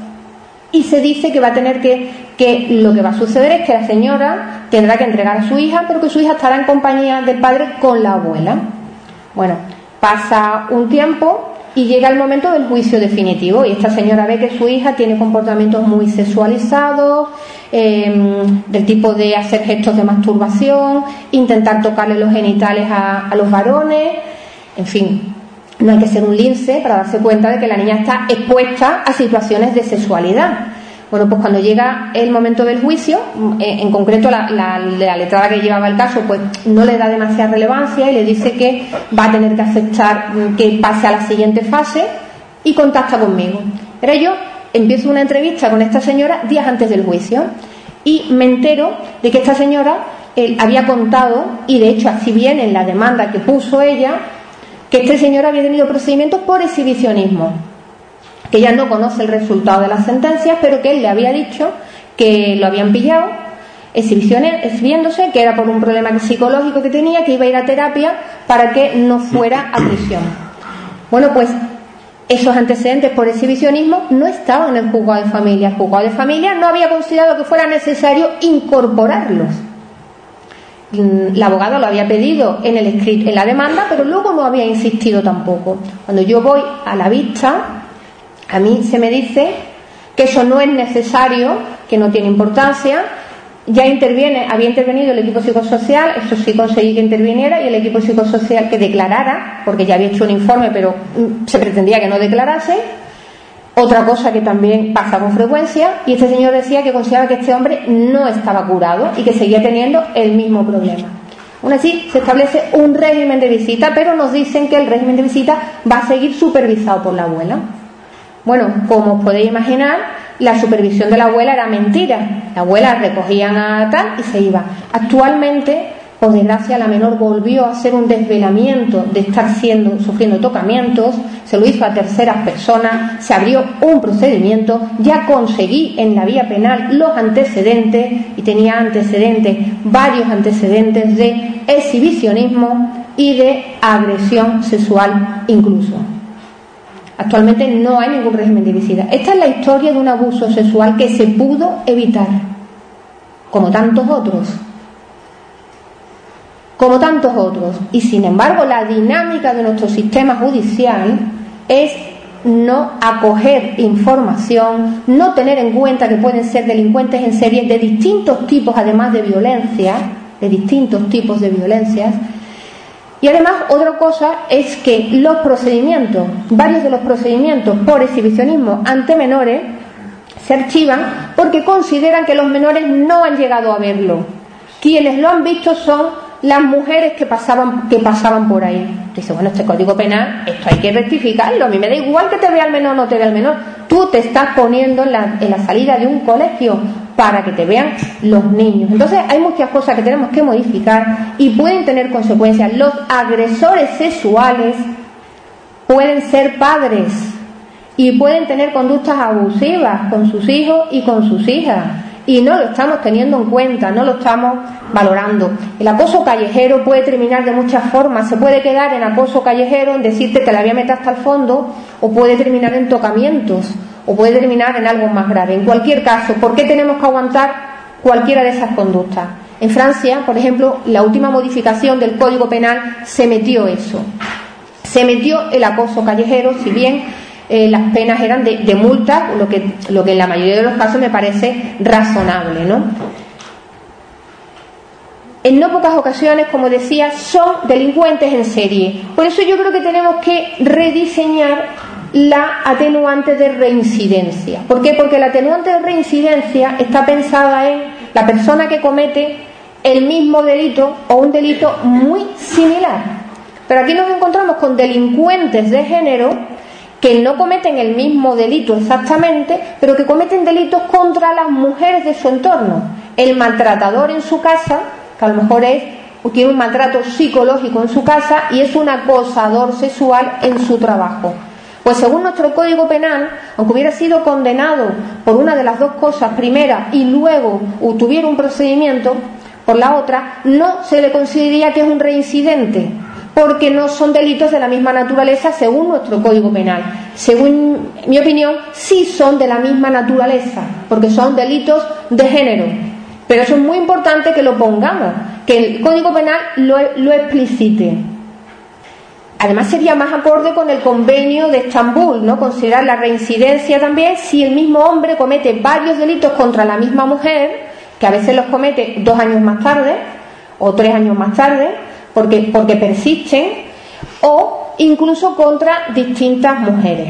y se dice que va a tener que, que lo que va a suceder es que la señora tendrá que entregar a su hija, pero que su hija estará en compañía del padre con la abuela. Bueno, pasa un tiempo y llega el momento del juicio definitivo, y esta señora ve que su hija tiene comportamientos muy sexualizados, eh, del tipo de hacer gestos de masturbación, intentar tocarle los genitales a, a los varones, en fin. No hay que ser un lince para darse cuenta de que la niña está expuesta a situaciones de sexualidad. Bueno, pues cuando llega el momento del juicio, en concreto la, la, la letrada que llevaba el caso pues no le da demasiada relevancia y le dice que va a tener que aceptar que pase a la siguiente fase y contacta conmigo. Pero yo empiezo una entrevista con esta señora días antes del juicio y me entero de que esta señora eh, había contado, y de hecho así viene en la demanda que puso ella, que este señor había tenido procedimientos por exhibicionismo, que ella no conoce el resultado de las sentencias, pero que él le había dicho que lo habían pillado exhibiéndose, que era por un problema psicológico que tenía, que iba a ir a terapia para que no fuera a prisión. Bueno, pues esos antecedentes por exhibicionismo no estaban en el juzgado de familia. El juzgado de familia no había considerado que fuera necesario incorporarlos. La abogada lo había pedido en el escrito, en la demanda, pero luego no había insistido tampoco. Cuando yo voy a la vista, a mí se me dice que eso no es necesario, que no tiene importancia, ya interviene, había intervenido el equipo psicosocial, eso sí conseguí que interviniera, y el equipo psicosocial que declarara, porque ya había hecho un informe pero se pretendía que no declarase. Otra cosa que también pasa con frecuencia, y este señor decía que consideraba que este hombre no estaba curado y que seguía teniendo el mismo problema. Aún así, se establece un régimen de visita, pero nos dicen que el régimen de visita va a seguir supervisado por la abuela. Bueno, como os podéis imaginar, la supervisión de la abuela era mentira. La abuela recogían a tal y se iba. Actualmente, por desgracia, la menor volvió a hacer un desvelamiento de estar siendo, sufriendo tocamientos, se lo hizo a terceras personas, se abrió un procedimiento, ya conseguí en la vía penal los antecedentes, y tenía antecedentes, varios antecedentes de exhibicionismo y de agresión sexual incluso. Actualmente no hay ningún régimen de visita. Esta es la historia de un abuso sexual que se pudo evitar, como tantos otros. Como tantos otros. Y sin embargo, la dinámica de nuestro sistema judicial es no acoger información, no tener en cuenta que pueden ser delincuentes en serie de distintos tipos, además de violencia, de distintos tipos de violencias. Y además, otra cosa es que los procedimientos, varios de los procedimientos por exhibicionismo ante menores, se archivan porque consideran que los menores no han llegado a verlo. Quienes lo han visto son las mujeres que pasaban, que pasaban por ahí. Dice, bueno, este código penal, esto hay que rectificarlo. A mí me da igual que te vea el menor o no te vea el menor. Tú te estás poniendo en la, en la salida de un colegio para que te vean los niños. Entonces hay muchas cosas que tenemos que modificar y pueden tener consecuencias. Los agresores sexuales pueden ser padres y pueden tener conductas abusivas con sus hijos y con sus hijas. Y no lo estamos teniendo en cuenta, no lo estamos valorando. El acoso callejero puede terminar de muchas formas. Se puede quedar en acoso callejero, en decirte que la voy a meter hasta el fondo, o puede terminar en tocamientos, o puede terminar en algo más grave. En cualquier caso, ¿por qué tenemos que aguantar cualquiera de esas conductas? En Francia, por ejemplo, la última modificación del Código Penal se metió eso. Se metió el acoso callejero, si bien Eh, las penas eran de, de multa, lo que, lo que en la mayoría de los casos me parece razonable, ¿no? En no pocas ocasiones, como decía, son delincuentes en serie. Por eso yo creo que tenemos que rediseñar la atenuante de reincidencia. ¿Por qué? Porque la atenuante de reincidencia está pensada en la persona que comete el mismo delito o un delito muy similar. Pero aquí nos encontramos con delincuentes de género que no cometen el mismo delito exactamente, pero que cometen delitos contra las mujeres de su entorno. El maltratador en su casa, que a lo mejor es, tiene un maltrato psicológico en su casa, y es un acosador sexual en su trabajo. Pues según nuestro Código Penal, aunque hubiera sido condenado por una de las dos cosas primera y luego tuviera un procedimiento por la otra, no se le consideraría que es un reincidente, porque no son delitos de la misma naturaleza según nuestro Código Penal. Según mi opinión, sí son de la misma naturaleza, porque son delitos de género. Pero eso es muy importante que lo pongamos, que el Código Penal lo, lo explicite. Además sería más acorde con el convenio de Estambul, ¿no? Considerar la reincidencia también si el mismo hombre comete varios delitos contra la misma mujer, que a veces los comete dos años más tarde o tres años más tarde, Porque, porque persisten, o incluso contra distintas mujeres.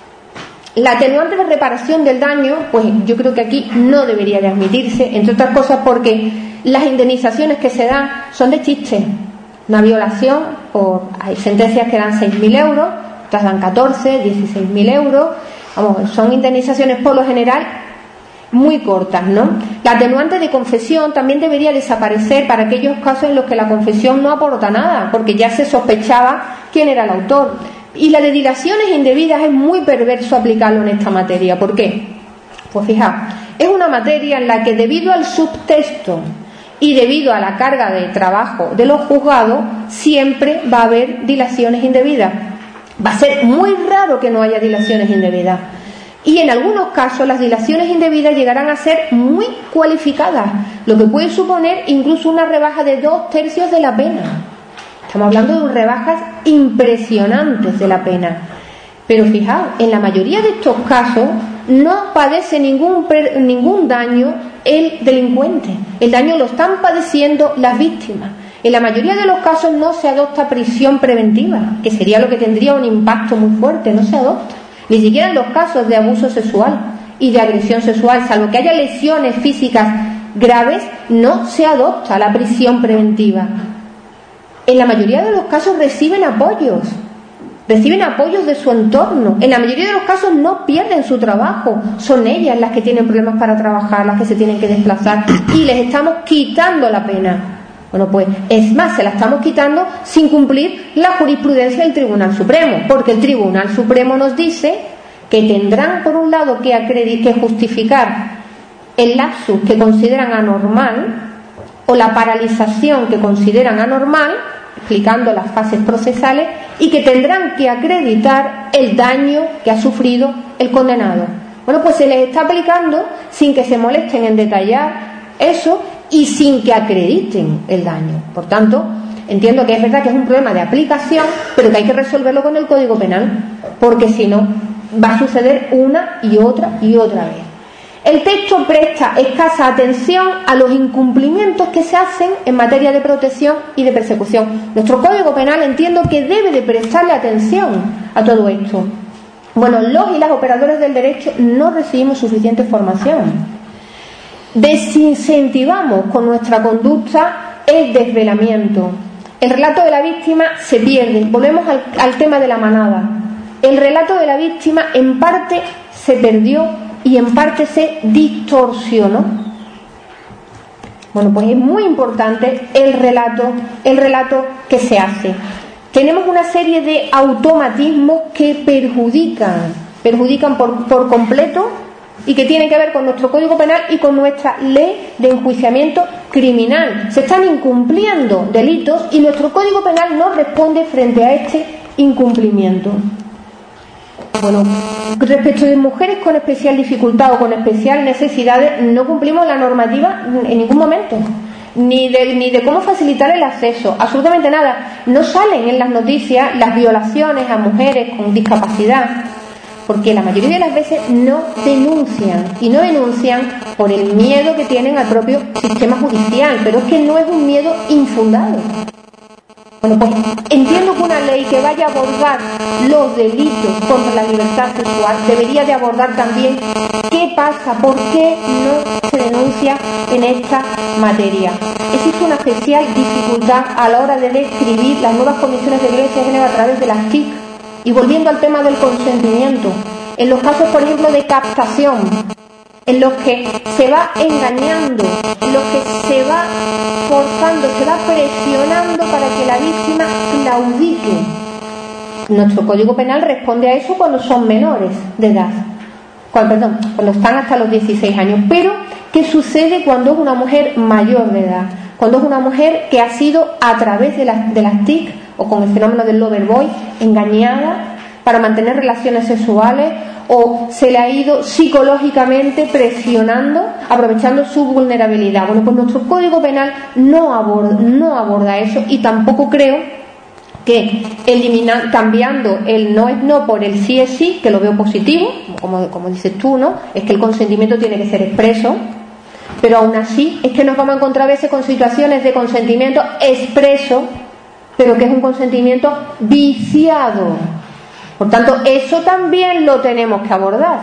La atenuante de reparación del daño, pues yo creo que aquí no debería de admitirse, entre otras cosas porque las indemnizaciones que se dan son de chiste. Una violación, por, hay sentencias que dan seis mil euros, otras dan catorce, dieciséis mil euros, vamos, son indemnizaciones por lo general muy cortas, ¿no? La atenuante de confesión también debería desaparecer para aquellos casos en los que la confesión no aporta nada, porque ya se sospechaba quién era el autor. Y la de dilaciones indebidas es muy perverso aplicarlo en esta materia. ¿Por qué? Pues fijaos, es una materia en la que debido al subtexto y debido a la carga de trabajo de los juzgados siempre va a haber dilaciones indebidas. Va a ser muy raro que no haya dilaciones indebidas. Y en algunos casos las dilaciones indebidas llegarán a ser muy cualificadas, lo que puede suponer incluso una rebaja de dos tercios de la pena. Estamos hablando de rebajas impresionantes de la pena. Pero fijaos, en la mayoría de estos casos no padece ningún, ningún daño el delincuente, el daño lo están padeciendo las víctimas. En la mayoría de los casos no se adopta prisión preventiva, que sería lo que tendría un impacto muy fuerte, no se adopta. Ni siquiera en los casos de abuso sexual y de agresión sexual, salvo que haya lesiones físicas graves, no se adopta la prisión preventiva. En la mayoría de los casos reciben apoyos, reciben apoyos de su entorno. En la mayoría de los casos no pierden su trabajo, son ellas las que tienen problemas para trabajar, las que se tienen que desplazar, y les estamos quitando la pena. Bueno, pues es más, se la estamos quitando sin cumplir la jurisprudencia del Tribunal Supremo, porque el Tribunal Supremo nos dice que tendrán por un lado que, que justificar el lapsus que consideran anormal o la paralización que consideran anormal, explicando las fases procesales, y que tendrán que acreditar el daño que ha sufrido el condenado. Bueno, pues se les está aplicando sin que se molesten en detallar eso y sin que acrediten el daño. Por tanto, entiendo que es verdad que es un problema de aplicación, pero que hay que resolverlo con el Código Penal, porque si no va a suceder una y otra y otra vez. El texto presta escasa atención a los incumplimientos que se hacen en materia de protección y de persecución. Nuestro Código Penal entiendo que debe de prestarle atención a todo esto. Bueno, los y las operadores del derecho no recibimos suficiente formación. Desincentivamos con nuestra conducta el desvelamiento. El relato de la víctima se pierde. Volvemos al, al tema de la manada. El relato de la víctima en parte se perdió y en parte se distorsionó. Bueno, pues es muy importante el relato, el relato que se hace. Tenemos una serie de automatismos que perjudican, perjudican por, por completo, y que tienen que ver con nuestro Código Penal y con nuestra ley de enjuiciamiento criminal. Se están incumpliendo delitos y nuestro Código Penal no responde frente a este incumplimiento. Bueno, respecto de mujeres con especial dificultad o con especial necesidades, no cumplimos la normativa en ningún momento, ni de, ni de cómo facilitar el acceso, absolutamente nada. No salen en las noticias las violaciones a mujeres con discapacidad, porque la mayoría de las veces no denuncian, y no denuncian por el miedo que tienen al propio sistema judicial, pero es que no es un miedo infundado. Bueno, pues entiendo que una ley que vaya a abordar los delitos contra la libertad sexual debería de abordar también qué pasa, por qué no se denuncia en esta materia. Existe una especial dificultad a la hora de describir las nuevas condiciones de violencia de género a través de las T I C. Y volviendo al tema del consentimiento, en los casos, por ejemplo, de captación, en los que se va engañando, en los que se va forzando, se va presionando para que la víctima claudique. Nuestro Código Penal responde a eso cuando son menores de edad, cuando, perdón, cuando están hasta los dieciséis años. Pero, ¿qué sucede cuando es una mujer mayor de edad? Cuando es una mujer que ha sido, a través de las, de las T I C o con el fenómeno del lover boy, engañada para mantener relaciones sexuales, o se le ha ido psicológicamente presionando, aprovechando su vulnerabilidad. Bueno, pues nuestro Código Penal no aborda, no aborda eso, y tampoco creo que eliminar, cambiando el no es no por el sí es sí, que lo veo positivo, como, como dices tú, ¿no? Es que el consentimiento tiene que ser expreso, pero aún así es que nos vamos a encontrar a veces con situaciones de consentimiento expreso, pero que es un consentimiento viciado. Por tanto, eso también lo tenemos que abordar.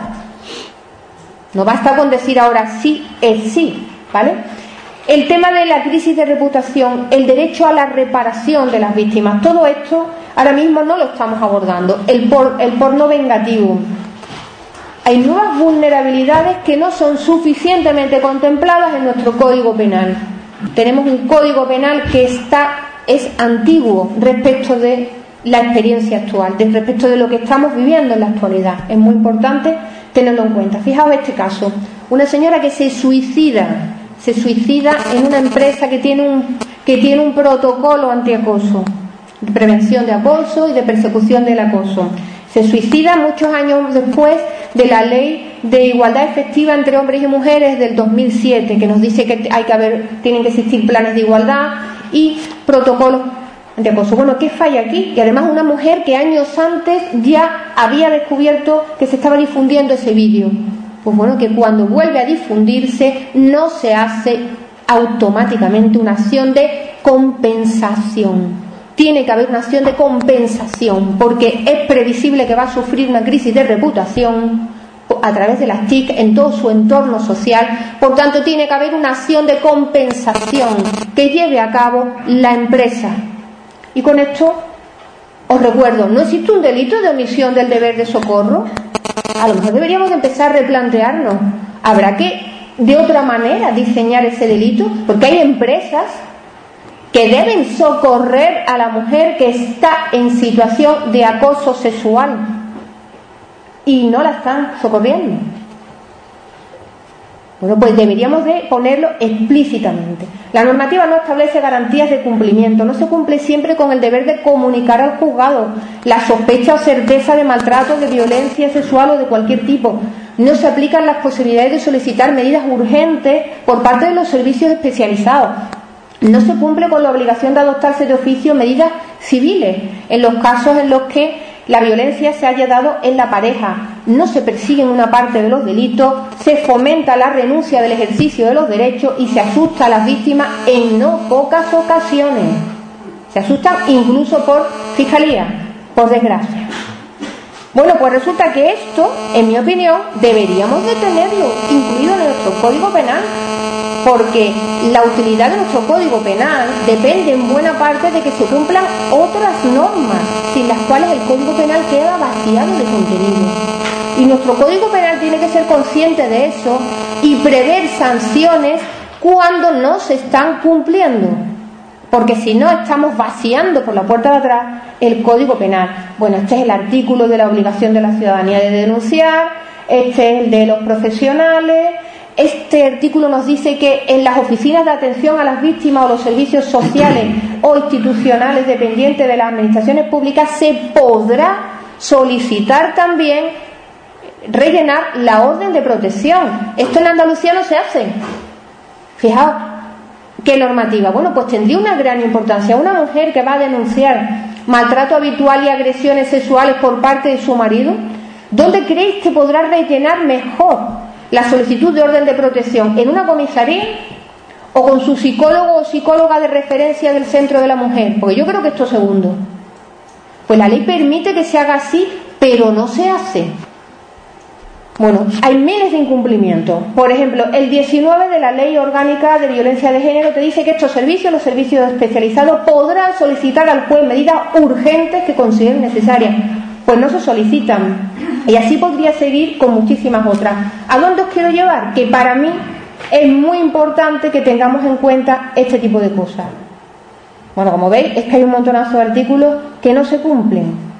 No basta con decir ahora sí es sí, ¿vale? El tema de la crisis de reputación, el derecho a la reparación de las víctimas, todo esto ahora mismo no lo estamos abordando. El, por, el porno vengativo. Hay nuevas vulnerabilidades que no son suficientemente contempladas en nuestro Código Penal. Tenemos un Código Penal que está es antiguo respecto de la experiencia actual, de, respecto de lo que estamos viviendo en la actualidad. Es muy importante tenerlo en cuenta. Fijaos este caso, una señora que se suicida, se suicida en una empresa que tiene un, que tiene un protocolo antiacoso, de prevención de acoso y de persecución del acoso. Se suicida muchos años después de la ley de igualdad efectiva entre hombres y mujeres del dos mil siete, que nos dice que hay que haber, tienen que existir planes de igualdad y protocolos de acoso. Bueno, ¿qué falla aquí? Y además una mujer que años antes ya había descubierto que se estaba difundiendo ese vídeo. Pues bueno, que cuando vuelve a difundirse no se hace automáticamente una acción de compensación. Tiene que haber una acción de compensación, porque es previsible que va a sufrir una crisis de reputación a través de las T I C en todo su entorno social. Por tanto, tiene que haber una acción de compensación que lleve a cabo la empresa. Y con esto os recuerdo, no existe un delito de omisión del deber de socorro. A lo mejor deberíamos empezar a replantearnos, habrá que de otra manera diseñar ese delito, porque hay empresas que deben socorrer a la mujer que está en situación de acoso sexual y no la están socorriendo. Bueno, pues deberíamos de ponerlo explícitamente. La normativa no establece garantías de cumplimiento, no se cumple siempre con el deber de comunicar al juzgado la sospecha o certeza de maltrato, de violencia sexual o de cualquier tipo. No se aplican las posibilidades de solicitar medidas urgentes por parte de los servicios especializados. No se cumple con la obligación de adoptarse de oficio medidas civiles en los casos en los que la violencia se haya dado en la pareja. No se persiguen una parte de los delitos, se fomenta la renuncia del ejercicio de los derechos y se asusta a las víctimas en no pocas ocasiones. Se asustan incluso por fiscalía, por desgracia. Bueno, pues resulta que esto, en mi opinión, deberíamos de tenerlo incluido en nuestro Código Penal, porque la utilidad de nuestro Código Penal depende en buena parte de que se cumplan otras normas, sin las cuales el Código Penal queda vaciado de contenido. Y nuestro Código Penal tiene que ser consciente de eso y prever sanciones cuando no se están cumpliendo, porque si no estamos vaciando por la puerta de atrás el Código Penal. Bueno, este es el artículo de la obligación de la ciudadanía de denunciar, este es el de los profesionales. Este artículo nos dice que en las oficinas de atención a las víctimas o los servicios sociales o institucionales dependientes de las administraciones públicas se podrá solicitar también rellenar la orden de protección. Esto en Andalucía no se hace. Fijaos, ¿qué normativa? Bueno, pues tendría una gran importancia. Una mujer que va a denunciar maltrato habitual y agresiones sexuales por parte de su marido, ¿dónde creéis que podrá rellenar mejor la solicitud de orden de protección? ¿En una comisaría o con su psicólogo o psicóloga de referencia del centro de la mujer? Porque yo creo que esto segundo. Pues la ley permite que se haga así, pero no se hace. Bueno, hay miles de incumplimientos. Por ejemplo, el diecinueve de la Ley Orgánica de Violencia de Género te dice que estos servicios, los servicios especializados, podrán solicitar al juez medidas urgentes que consideren necesarias. Pues no se solicitan. Y así podría seguir con muchísimas otras. ¿A dónde os quiero llevar? Que para mí es muy importante que tengamos en cuenta este tipo de cosas. Bueno, como veis, es que hay un montonazo de artículos que no se cumplen.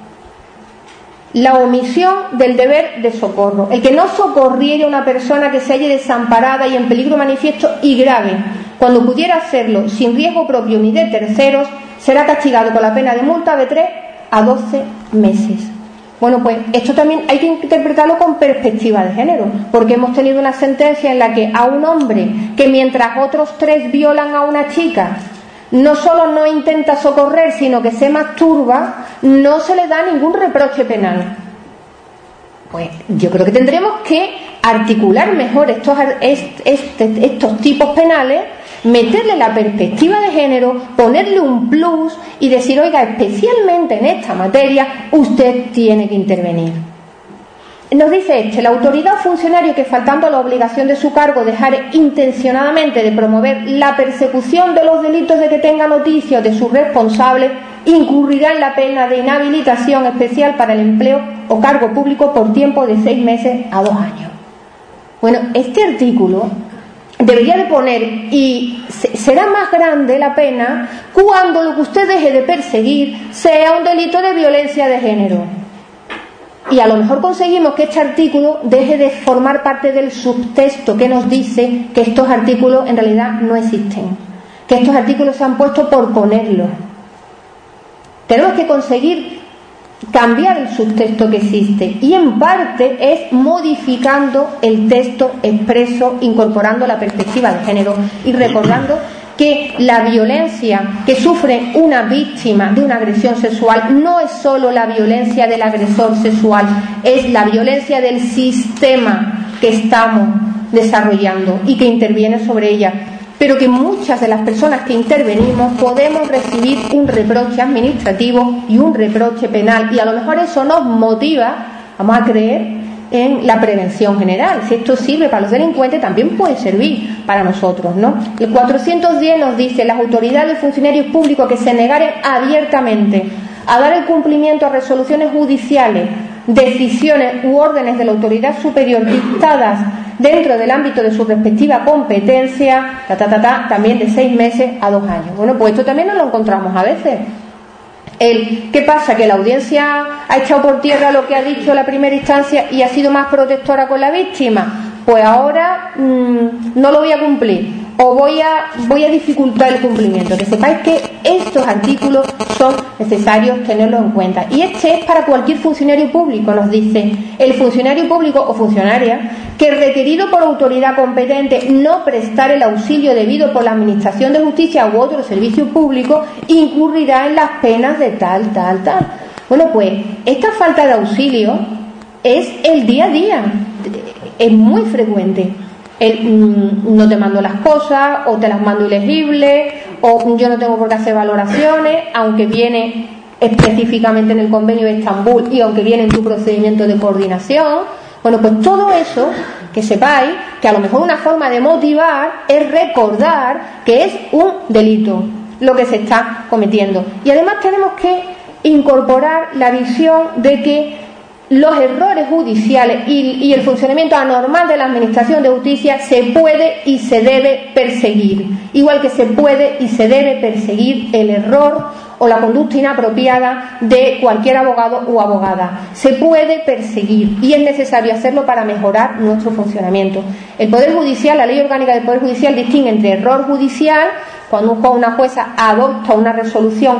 La omisión del deber de socorro. El que no socorriere a una persona que se halle desamparada y en peligro manifiesto y grave, cuando pudiera hacerlo sin riesgo propio ni de terceros, será castigado con la pena de multa de tres a doce meses. Bueno, pues esto también hay que interpretarlo con perspectiva de género, porque hemos tenido una sentencia en la que a un hombre que mientras otros tres violan a una chica, no solo no intenta socorrer, sino que se masturba, no se le da ningún reproche penal. Pues yo creo que tendremos que articular mejor estos, este, estos tipos penales, meterle la perspectiva de género, ponerle un plus y decir, oiga, especialmente en esta materia usted tiene que intervenir. Nos dice este, la autoridad o funcionario que, faltando a la obligación de su cargo, dejare intencionadamente de promover la persecución de los delitos de que tenga noticia de sus responsables, incurrirá en la pena de inhabilitación especial para el empleo o cargo público por tiempo de seis meses a dos años. Bueno, este artículo debería de poner, y será más grande la pena cuando lo que usted deje de perseguir sea un delito de violencia de género. Y a lo mejor conseguimos que este artículo deje de formar parte del subtexto que nos dice que estos artículos en realidad no existen, que estos artículos se han puesto por ponerlos. Tenemos que conseguir cambiar el subtexto que existe, y en parte es modificando el texto expreso, incorporando la perspectiva de género y recordando que la violencia que sufre una víctima de una agresión sexual no es solo la violencia del agresor sexual, es la violencia del sistema que estamos desarrollando y que interviene sobre ella, pero que muchas de las personas que intervenimos podemos recibir un reproche administrativo y un reproche penal, y a lo mejor eso nos motiva, vamos a creer, en la prevención general. Si esto sirve para los delincuentes, también puede servir para nosotros, ¿no? El cuatrocientos diez nos dice: las autoridades y funcionarios públicos que se negaren abiertamente a dar el cumplimiento a resoluciones judiciales, decisiones u órdenes de la autoridad superior dictadas dentro del ámbito de su respectiva competencia, ta, ta, ta, ta, también de seis meses a dos años. Bueno, pues esto también nos lo encontramos a veces. El, ¿Qué pasa? Que la audiencia ha echado por tierra lo que ha dicho la primera instancia y ha sido más protectora con la víctima. Pues ahora mmm, no lo voy a cumplir, o voy a, voy a dificultar el cumplimiento. Que sepáis que estos artículos son necesarios tenerlos en cuenta. Y este es para cualquier funcionario público, nos dice. El funcionario público o funcionaria que, requerido por autoridad competente, no prestar el auxilio debido por la Administración de Justicia u otro servicio público, incurrirá en las penas de tal, tal, tal. Bueno, pues esta falta de auxilio es el día a día, es muy frecuente. El, mmm, no te mando las cosas, o te las mando ilegibles, o yo no tengo por qué hacer valoraciones, aunque viene específicamente en el convenio de Estambul y aunque viene en tu procedimiento de coordinación. Bueno, pues todo eso, que sepáis que a lo mejor una forma de motivar es recordar que es un delito lo que se está cometiendo. Y además tenemos que incorporar la visión de que los errores judiciales y, y el funcionamiento anormal de la Administración de Justicia se puede y se debe perseguir, igual que se puede y se debe perseguir el error o la conducta inapropiada de cualquier abogado o abogada. Se puede perseguir y es necesario hacerlo para mejorar nuestro funcionamiento. El Poder Judicial, la Ley Orgánica del Poder Judicial, distingue entre error judicial, cuando un juez o una jueza adopta una resolución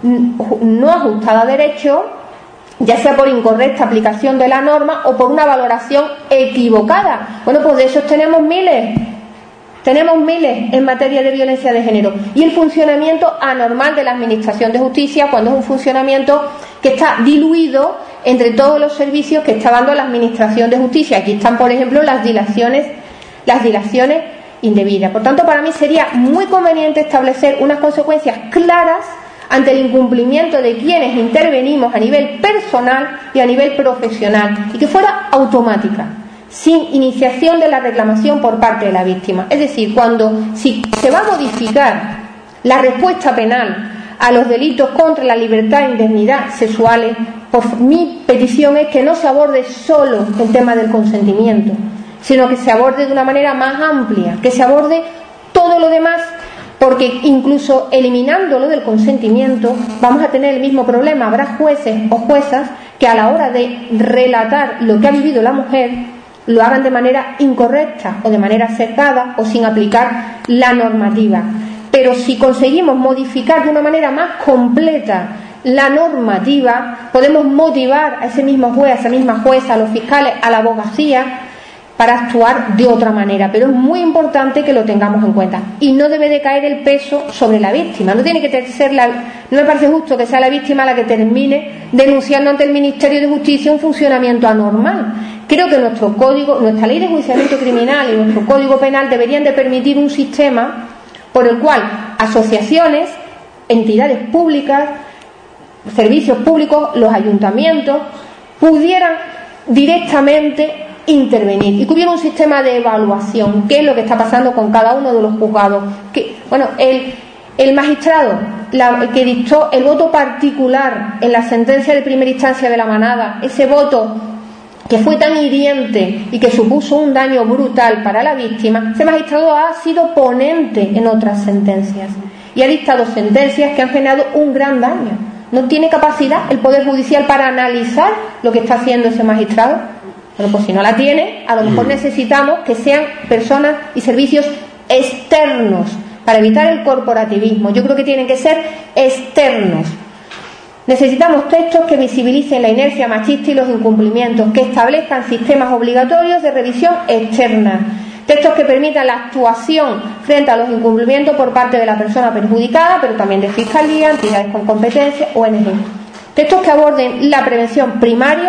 no ajustada a derecho, ya sea por incorrecta aplicación de la norma o por una valoración equivocada. Bueno, pues de esos tenemos miles, tenemos miles en materia de violencia de género. Y el funcionamiento anormal de la Administración de Justicia, cuando es un funcionamiento que está diluido entre todos los servicios que está dando la Administración de Justicia. Aquí están, por ejemplo, las dilaciones, las dilaciones indebidas. Por tanto, para mí sería muy conveniente establecer unas consecuencias claras ante el incumplimiento de quienes intervenimos a nivel personal y a nivel profesional, y que fuera automática, sin iniciación de la reclamación por parte de la víctima. Es decir, cuando si se va a modificar la respuesta penal a los delitos contra la libertad e indemnidad sexuales, pues mi petición es que no se aborde solo el tema del consentimiento, sino que se aborde de una manera más amplia, que se aborde todo lo demás. Porque incluso eliminándolo del consentimiento vamos a tener el mismo problema. Habrá jueces o juezas que a la hora de relatar lo que ha vivido la mujer lo hagan de manera incorrecta o de manera acertada o sin aplicar la normativa. Pero si conseguimos modificar de una manera más completa la normativa, podemos motivar a ese mismo juez, a esa misma jueza, a los fiscales, a la abogacía, para actuar de otra manera. Pero es muy importante que lo tengamos en cuenta y no debe de caer el peso sobre la víctima. No tiene que ser la, no me parece justo que sea la víctima la que termine denunciando ante el Ministerio de Justicia un funcionamiento anormal. Creo que nuestro código, nuestra ley de enjuiciamiento criminal y nuestro código penal deberían de permitir un sistema por el cual asociaciones, entidades públicas, servicios públicos, los ayuntamientos pudieran directamente intervenir y que hubiera un sistema de evaluación. ¿Qué es lo que está pasando con cada uno de los juzgados? Que, bueno, el, el magistrado la, el que dictó el voto particular en la sentencia de primera instancia de la Manada, ese voto que fue tan hiriente y que supuso un daño brutal para la víctima, ese magistrado ha sido ponente en otras sentencias y ha dictado sentencias que han generado un gran daño. ¿No tiene capacidad el Poder Judicial para analizar lo que está haciendo ese magistrado? Bueno, pues si no la tiene, a lo mejor necesitamos que sean personas y servicios externos para evitar el corporativismo. Yo creo que tienen que ser externos. Necesitamos textos que visibilicen la inercia machista y los incumplimientos, que establezcan sistemas obligatorios de revisión externa, textos que permitan la actuación frente a los incumplimientos por parte de la persona perjudicada, pero también de fiscalía, entidades con competencia, O N G. Textos que aborden la prevención primaria,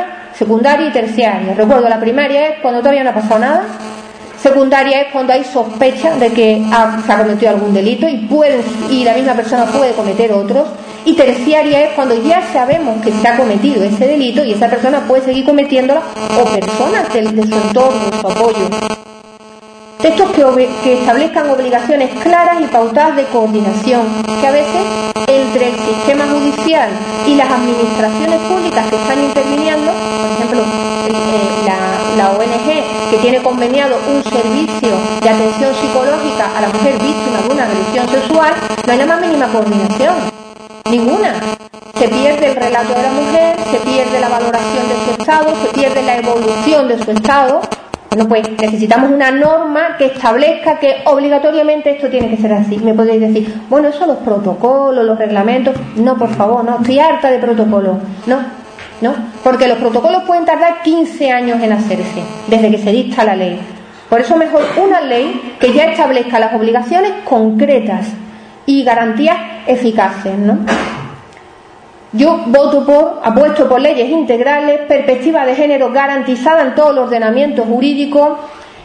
secundaria y terciaria. Recuerdo, la primaria es cuando todavía no ha pasado nada, secundaria es cuando hay sospecha de que ha, se ha cometido algún delito y, pueden, y la misma persona puede cometer otros, y terciaria es cuando ya sabemos que se ha cometido ese delito y esa persona puede seguir cometiéndolo, o personas de, de su entorno, de su apoyo. Textos que, que establezcan obligaciones claras y pautadas de coordinación, que a veces entre el sistema judicial y las administraciones públicas que están interviniendo, por ejemplo, eh, la, la O N G que tiene conveniado un servicio de atención psicológica a la mujer víctima de una agresión sexual, no hay la más mínima coordinación, ninguna. Se pierde el relato de la mujer, se pierde la valoración de su estado, se pierde la evolución de su estado. Bueno, pues necesitamos una norma que establezca que obligatoriamente esto tiene que ser así. Me podéis decir, bueno, eso los protocolos, los reglamentos. No, por favor, no, estoy harta de protocolos. No, no, porque los protocolos pueden tardar quince años en hacerse, desde que se dicta la ley. Por eso mejor una ley que ya establezca las obligaciones concretas y garantías eficaces, ¿no? Yo voto por, apuesto por leyes integrales, perspectiva de género garantizada en todo el ordenamiento jurídico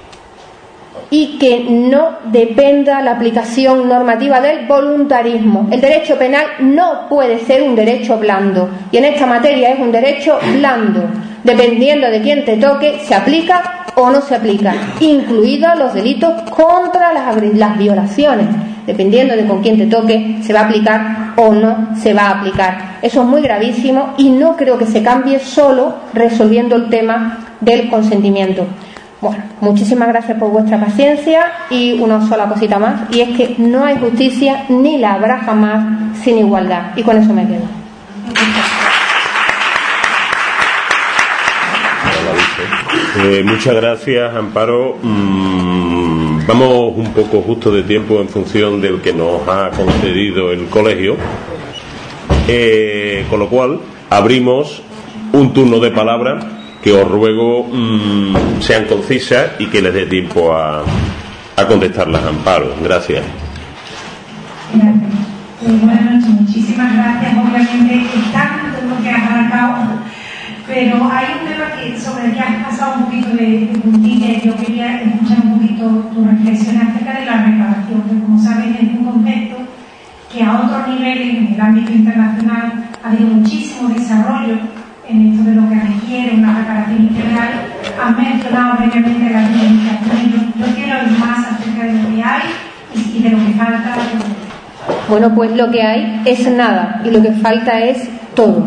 y que no dependa la aplicación normativa del voluntarismo. El derecho penal no puede ser un derecho blando y en esta materia es un derecho blando. Dependiendo de quién te toque, se aplica o no se aplica, incluidos los delitos contra las, las violaciones. Dependiendo de con quién te toque, se va a aplicar o no se va a aplicar. Eso es muy gravísimo y no creo que se cambie solo resolviendo el tema del consentimiento. Bueno, muchísimas gracias por vuestra paciencia y una sola cosita más, y es que no hay justicia ni la habrá jamás sin igualdad. Y con eso me quedo. Eh, muchas gracias, Amparo. Mm, vamos un poco justo de tiempo en función del que nos ha concedido el colegio, eh, con lo cual abrimos un turno de palabra que os ruego mmm, sean concisas y que les dé tiempo a, a contestarlas, Amparo. Gracias. Gracias. Pues buenas noches, muchísimas gracias. Obviamente es tanto lo que has arrancado, pero hay un tema que, sobre el que has pasado un poquito de, de puntilla y yo quería escuchar un poquito tu reflexión acerca de la reparación, que como sabes es un concepto que a otros niveles, en el ámbito internacional, ha habido muchísimo desarrollo en esto de lo que requiere una reparación integral. Has mencionado brevemente las reivindicaciones. Yo, yo quiero ir más acerca de lo que hay y, y de lo que falta. Bueno, pues lo que hay es nada y lo que falta es todo.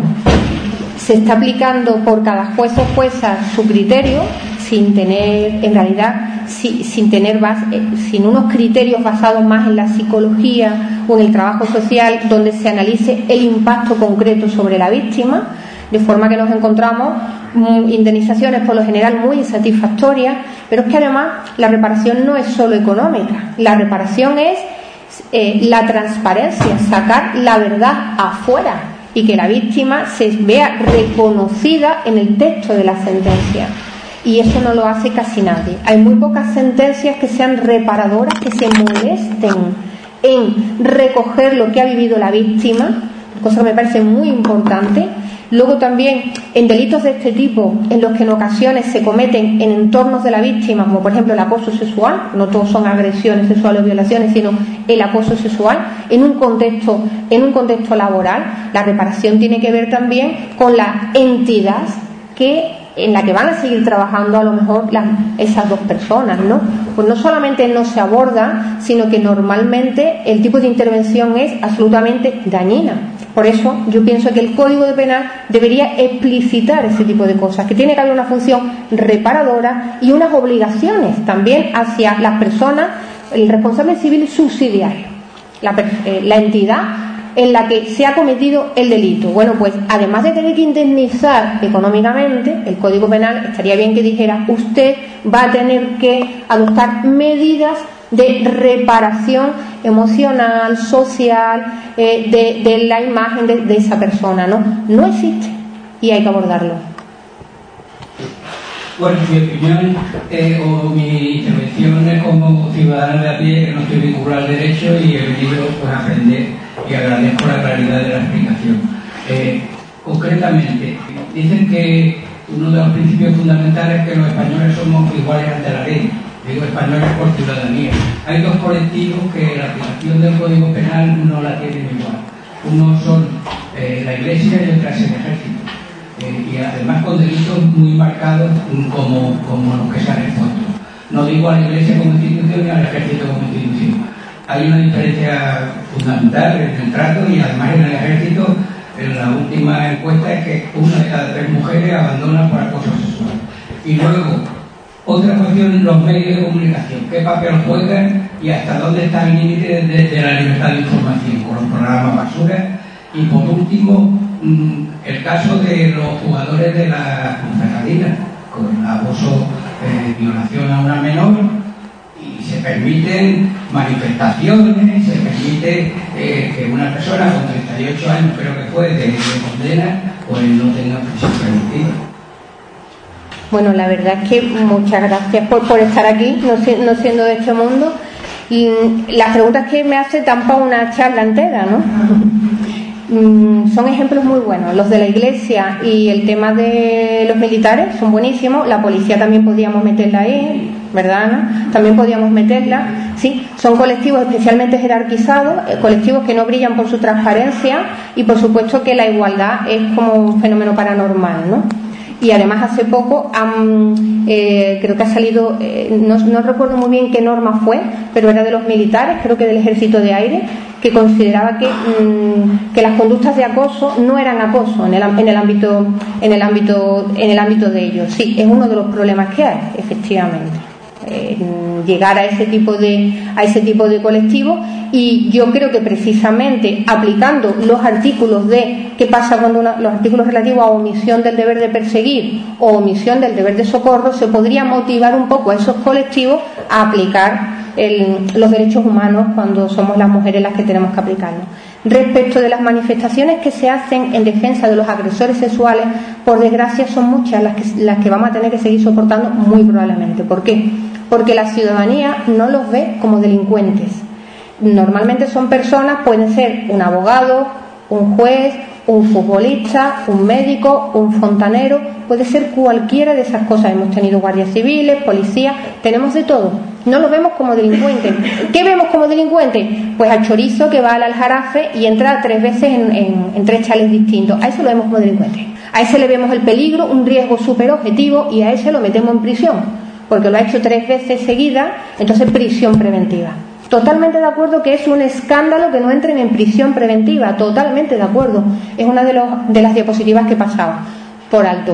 Se está aplicando por cada juez o jueza su criterio sin tener, en realidad, si, sin tener base, sin unos criterios basados más en la psicología o en el trabajo social, donde se analice el impacto concreto sobre la víctima, de forma que nos encontramos indemnizaciones por lo general muy insatisfactorias, pero es que además la reparación no es solo económica, la reparación es eh, la transparencia, sacar la verdad afuera y que la víctima se vea reconocida en el texto de la sentencia, y eso no lo hace casi nadie. Hay muy pocas sentencias que sean reparadoras, que se molesten en recoger lo que ha vivido la víctima, cosa que me parece muy importante. Luego también en delitos de este tipo, en los que en ocasiones se cometen en entornos de la víctima, como por ejemplo el acoso sexual, no todos son agresiones sexuales o violaciones, sino el acoso sexual, en un contexto, en un contexto laboral, la reparación tiene que ver también con la entidad que en la que van a seguir trabajando a lo mejor las, esas dos personas, ¿no? Pues no solamente no se aborda, sino que normalmente el tipo de intervención es absolutamente dañina. Por eso yo pienso que el Código de Penal debería explicitar ese tipo de cosas, que tiene que haber una función reparadora y unas obligaciones también hacia las personas, el responsable civil subsidiario, la, eh, la entidad en la que se ha cometido el delito. Bueno, pues además de tener que indemnizar económicamente, el Código Penal estaría bien que dijera: usted va a tener que adoptar medidas de reparación emocional, social, eh, de, de la imagen de, de esa persona, ¿no? No existe y hay que abordarlo. Bueno, mi opinión eh, o mi intervención es como ciudadano de a pie, que no estoy vinculado al derecho y he venido pues, a aprender, y agradezco la claridad de la explicación. Eh, concretamente, dicen que uno de los principios fundamentales es que los españoles somos iguales ante la ley. Digo españoles por ciudadanía. Hay dos colectivos que la aplicación del Código Penal no la tienen igual. Uno son eh, la Iglesia y otra es el Ejército. Eh, y además con delitos muy marcados como, como los que se han expuesto. No digo a la Iglesia como institución ni al Ejército como institución. Hay una diferencia fundamental en el trato y además en el Ejército, en la última encuesta, es que una de cada tres mujeres abandona por acoso sexual. Y luego, otra cuestión, los medios de comunicación. ¿Qué papel juegan y hasta dónde está el límite de, de la libertad de información con los programas basura? Y por último, el caso de los jugadores de la Confederación con abuso, eh, violación a una menor, y se permiten manifestaciones, se permite eh, que una persona con treinta y ocho años, creo que fue, de, de condena, pues no tenga prisión preventiva. Bueno, la verdad es que muchas gracias por, por estar aquí, no, no siendo de este mundo. Y las preguntas que me hace tampa una charla entera, ¿no? Son ejemplos muy buenos. Los de la Iglesia y el tema de los militares son buenísimos. La policía también podríamos meterla ahí, ¿verdad, Ana? También podríamos meterla. Sí, son colectivos especialmente jerarquizados, colectivos que no brillan por su transparencia y por supuesto que la igualdad es como un fenómeno paranormal, ¿no? Y además hace poco han, eh, creo que ha salido, eh, no, no recuerdo muy bien qué norma fue, pero era de los militares, creo que del Ejército de Aire, que consideraba que, mmm, que las conductas de acoso no eran acoso en el, en el ámbito en el ámbito en el ámbito de ellos. Sí, es uno de los problemas que hay, efectivamente. Eh, llegar a ese tipo de a ese tipo de colectivos, y yo creo que precisamente aplicando los artículos de qué pasa cuando una, los artículos relativos a omisión del deber de perseguir o omisión del deber de socorro, se podría motivar un poco a esos colectivos a aplicar el, los derechos humanos cuando somos las mujeres las que tenemos que aplicarlos. Respecto de las manifestaciones que se hacen en defensa de los agresores sexuales, por desgracia son muchas las que, las que vamos a tener que seguir soportando, muy probablemente. ¿Por qué? Porque la ciudadanía no los ve como delincuentes. Normalmente son personas, pueden ser un abogado, un juez, un futbolista, un médico, un fontanero, puede ser cualquiera de esas cosas. Hemos tenido guardias civiles, policías, tenemos de todo. No los vemos como delincuentes. ¿Qué vemos como delincuentes? Pues al chorizo que va al Aljarafe y entra tres veces en, en, en tres chales distintos. A eso lo vemos como delincuente. A ese le vemos el peligro, un riesgo súper objetivo, y a ese lo metemos en prisión, porque lo ha hecho tres veces seguidas, entonces prisión preventiva. Totalmente de acuerdo que es un escándalo que no entren en prisión preventiva, totalmente de acuerdo. Es una de, los, de las diapositivas que pasaba por alto.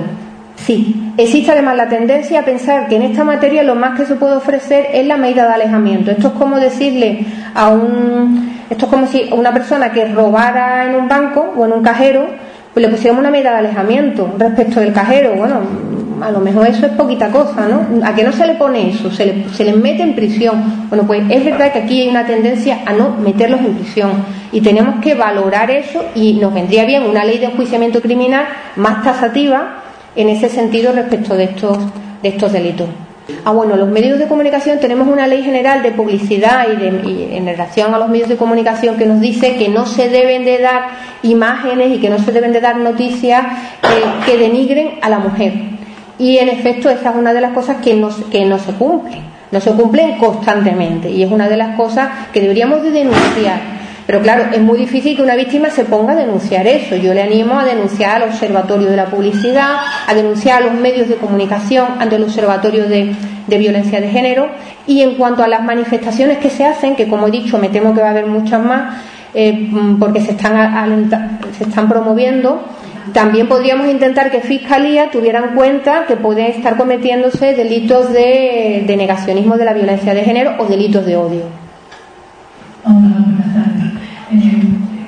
Sí, existe además la tendencia a pensar que en esta materia lo más que se puede ofrecer es la medida de alejamiento. Esto es como decirle a un... Esto es como si una persona que robara en un banco o en un cajero, pues le pusiéramos una medida de alejamiento respecto del cajero. Bueno, a lo mejor eso es poquita cosa, ¿no? ¿A que no se le pone eso? Se le, se les mete en prisión. Bueno, pues es verdad que aquí hay una tendencia a no meterlos en prisión, y tenemos que valorar eso, y nos vendría bien una ley de enjuiciamiento criminal más tasativa en ese sentido respecto de estos, de estos delitos. Ah, bueno, los medios de comunicación, tenemos una ley general de publicidad y, de, y en relación a los medios de comunicación que nos dice que no se deben de dar imágenes y que no se deben de dar noticias eh, que denigren a la mujer. Y en efecto esa es una de las cosas que no, que no se cumplen, no se cumplen constantemente, y es una de las cosas que deberíamos de denunciar. Pero claro, es muy difícil que una víctima se ponga a denunciar eso. Yo le animo a denunciar al Observatorio de la Publicidad, a denunciar a los medios de comunicación ante el Observatorio de, de Violencia de Género. Y en cuanto a las manifestaciones que se hacen, que como he dicho me temo que va a haber muchas más, eh, porque se están, alenta, se están promoviendo, también podríamos intentar que Fiscalía tuviera en cuenta que pueden estar cometiéndose delitos de, de negacionismo de la violencia de género o delitos de odio. Hola, buenas tardes. Eh,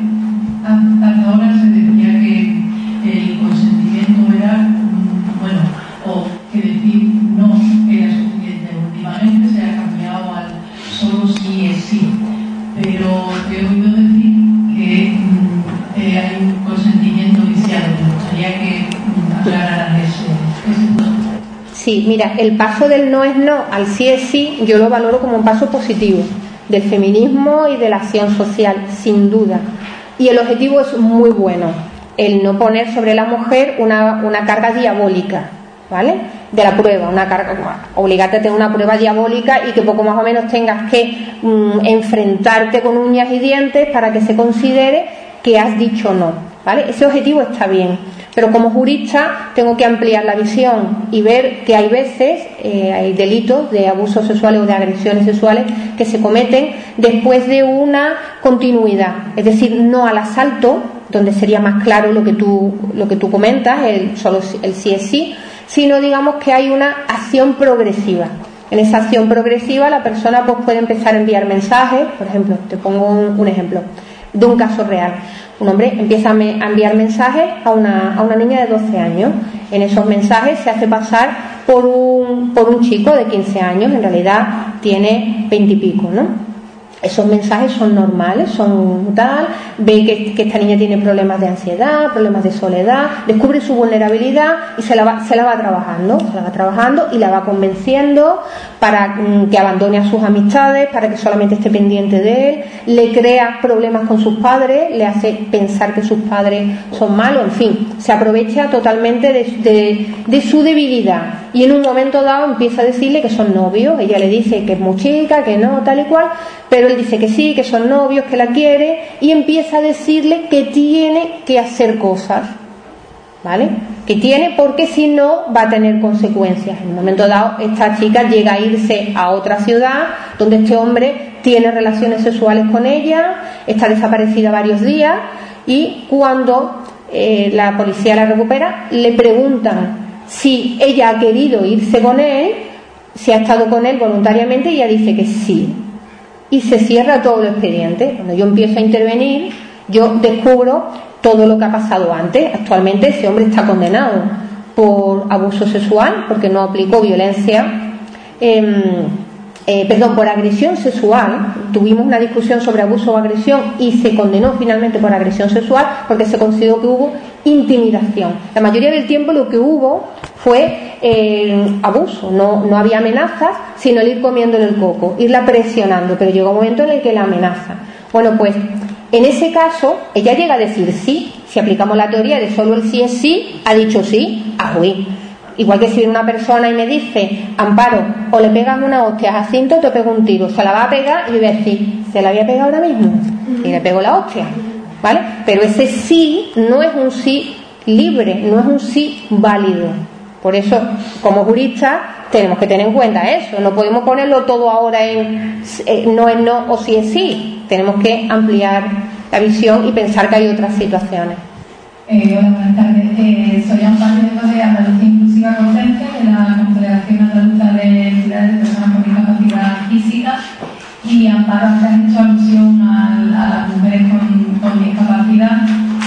hasta ahora se decía que el consentimiento era, bueno, o que decir no era suficiente. Últimamente se ha cambiado al solo sí es sí, pero he oído decir que eh, hay un consentimiento viciado. Me gustaría que aclararan ese, ese punto. Sí, mira, el paso del no es no al sí es sí, yo lo valoro como un paso positivo del feminismo y de la acción social, sin duda. Y el objetivo es muy bueno, el no poner sobre la mujer una, una carga diabólica. ¿vale? De la prueba, una carga, obligarte a tener una prueba diabólica y que poco más o menos tengas que mm, enfrentarte con uñas y dientes para que se considere que has dicho no, ¿vale? Ese objetivo está bien, pero como jurista tengo que ampliar la visión y ver que hay veces, eh, hay delitos de abusos sexuales o de agresiones sexuales que se cometen después de una continuidad, es decir, no al asalto, donde sería más claro lo que tú, lo que tú comentas, el, solo el sí es sí, sino digamos que hay una acción progresiva. En esa acción progresiva la persona pues puede empezar a enviar mensajes, por ejemplo, te pongo un, un ejemplo de un caso real. Un hombre empieza a enviar mensajes a una, a una niña de doce años. En esos mensajes se hace pasar por un, por un chico de quince años, en realidad tiene veinte y pico, ¿no? Esos mensajes son normales, son tal, ve que, que esta niña tiene problemas de ansiedad, problemas de soledad, descubre su vulnerabilidad y se la va, se la va trabajando, se la va trabajando y la va convenciendo para mm, que abandone a sus amistades, para que solamente esté pendiente de él, le crea problemas con sus padres, le hace pensar que sus padres son malos, en fin, se aprovecha totalmente de, de, de su debilidad y en un momento dado empieza a decirle que son novios, ella le dice que es muy chica, que no, tal y cual, pero él dice que sí, que son novios, que la quiere y empieza a decirle que tiene que hacer cosas, ¿vale? Que tiene porque si no va a tener consecuencias. En un momento dado esta chica llega a irse a otra ciudad donde este hombre tiene relaciones sexuales con ella, está desaparecida varios días y cuando eh, la policía la recupera le preguntan si ella ha querido irse con él, si ha estado con él voluntariamente y ella dice que sí. Y se cierra todo el expediente. Cuando yo empiezo a intervenir, yo descubro todo lo que ha pasado antes. Actualmente ese hombre está condenado por abuso sexual, porque no aplicó violencia, eh, eh, perdón, por agresión sexual. Tuvimos una discusión sobre abuso o agresión y se condenó finalmente por agresión sexual porque se consideró que hubo intimidación. La mayoría del tiempo lo que hubo fue eh, abuso, no, no había amenazas, sino el ir comiéndole el coco, irla presionando, pero llegó un momento en el que la amenaza. Bueno, pues en ese caso ella llega a decir sí, si aplicamos la teoría de solo el sí es sí, ha dicho sí, a juicio. Igual que si viene una persona y me dice, Amparo, o le pegas una hostia a Jacinto o te pego un tiro, se la va a pegar y yo voy a decir, se la voy a pegar ahora mismo y le pego la hostia, ¿vale? Pero ese sí no es un sí libre, no es un sí válido. Por eso, como juristas, tenemos que tener en cuenta eso. No podemos ponerlo todo ahora en eh, no es no o sí es sí. Tenemos que ampliar la visión y pensar que hay otras situaciones. Eh, hola, buenas tardes. Eh, soy Amparo de Andalucía Inclusiva Consciente, de la Confederación Andaluza de Entidades de Personas con Discapacidad Física. Y Amparo, antes has hecho alusión a, a las mujeres con, con discapacidad.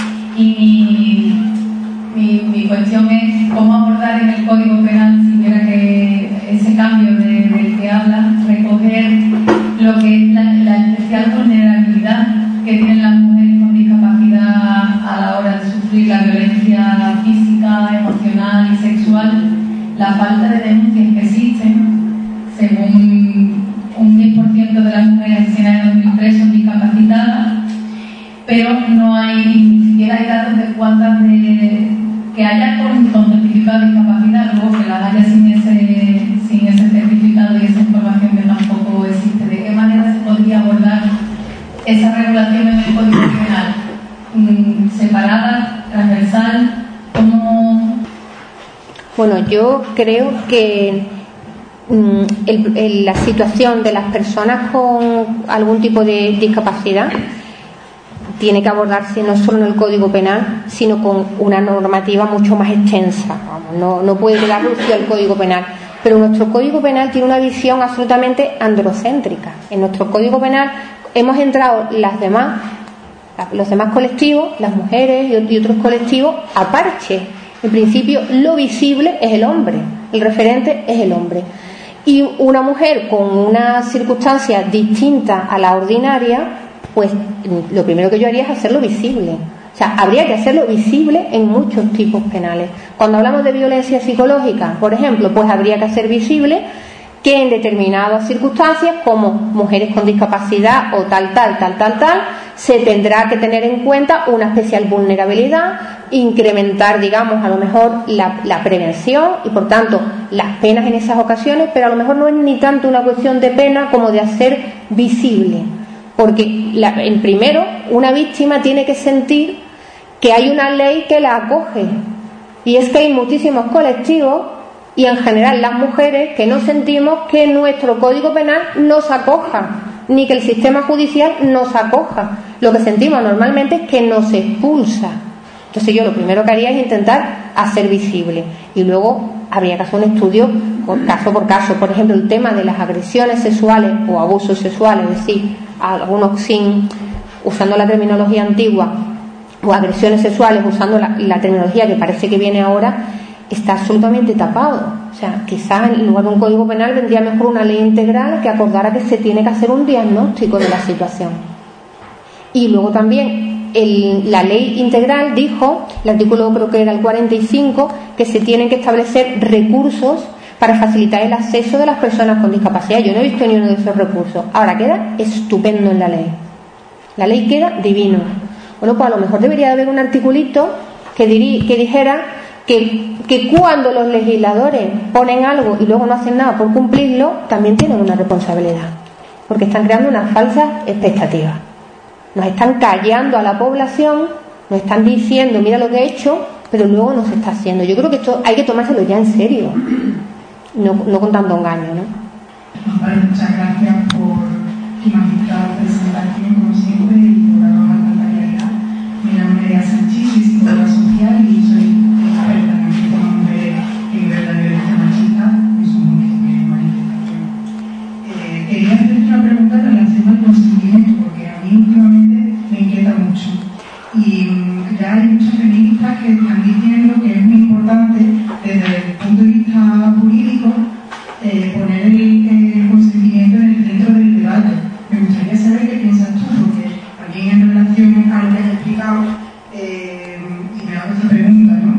Y mi, mi cuestión es cómo abordar en el Código Penal, si hubiera que ese cambio de, del que habla, recoger lo que es la, la especial vulnerabilidad que tienen las mujeres con discapacidad a la hora de sufrir la violencia física, emocional y sexual, la falta de denuncias que existen, según un diez por ciento de las mujeres asesinadas en dos mil tres son discapacitadas, pero no hay, ni siquiera hay datos de cuántas de, que haya con, con certificado de discapacidad, luego que las haya sin ese, sin ese certificado y esa información que tampoco existe. ¿De qué manera se podría abordar esa regulación en el Código Penal? Mm, ¿separada, transversal? ¿Cómo? Bueno, yo creo que mm, el, el, la situación de las personas con algún tipo de discapacidad tiene que abordarse no solo en el Código Penal, sino con una normativa mucho más extensa. Vamos, no, no puede quedar reducido al Código Penal. Pero nuestro Código Penal tiene una visión absolutamente androcéntrica. En nuestro Código Penal hemos entrado las demás, los demás colectivos, las mujeres y otros colectivos, a parche. En principio, lo visible es el hombre, el referente es el hombre. Y una mujer con una circunstancia distinta a la ordinaria, pues lo primero que yo haría es hacerlo visible. O sea, habría que hacerlo visible en muchos tipos penales. Cuando hablamos de violencia psicológica, por ejemplo, pues habría que hacer visible que en determinadas circunstancias, como mujeres con discapacidad o tal, tal, tal, tal, tal, se tendrá que tener en cuenta una especial vulnerabilidad, incrementar, digamos, a lo mejor la, la prevención y, por tanto, las penas en esas ocasiones, pero a lo mejor no es ni tanto una cuestión de pena como de hacer visible. Porque, la, en primero, una víctima tiene que sentir que hay una ley que la acoge. Y es que hay muchísimos colectivos, y en general las mujeres, que no sentimos que nuestro Código Penal nos acoja, ni que el sistema judicial nos acoja. Lo que sentimos normalmente es que nos expulsa. Entonces yo lo primero que haría es intentar hacer visible. Y luego habría que hacer un estudio por caso por caso. Por ejemplo, el tema de las agresiones sexuales o abusos sexuales, es decir, algunos sin, usando la terminología antigua, o agresiones sexuales usando la, la terminología que parece que viene ahora, está absolutamente tapado. O sea, quizás en lugar de un código penal vendría mejor una ley integral que acordara que se tiene que hacer un diagnóstico de la situación. Y luego también el, la ley integral dijo, el artículo creo que era el cuarenta y cinco, que se tienen que establecer recursos para facilitar el acceso de las personas con discapacidad. Yo no he visto ni uno de esos recursos. Ahora queda estupendo en la ley. La ley queda divino. Bueno, pues a lo mejor debería de haber un articulito que, diri, que dijera que, que cuando los legisladores ponen algo y luego no hacen nada por cumplirlo, también tienen una responsabilidad, porque están creando unas falsas expectativas. Nos están callando a la población, nos están diciendo, mira lo que he hecho, pero luego no se está haciendo. Yo creo que esto hay que tomárselo ya en serio, no, no con tanto engaño, ¿no? Vale, muchas gracias por tu magistral presentación, como siempre, y por arrojar tanta claridad. Mi nombre es Sanchis, soy psicóloga social y soy experta en el tema mujeres en libertad de violencia machista y su manifestación. Eh, quería hacerte una pregunta en relación al consentimiento, porque a mí últimamente me inquieta mucho. Y um, ya hay muchas feministas que están diciendo que es muy importante, desde el punto de vista jurídico, eh, poner el, el consentimiento en el centro del debate. Me gustaría saber qué piensas tú, porque también en relación a lo que has explicado, eh, y me hago esta pregunta, ¿no?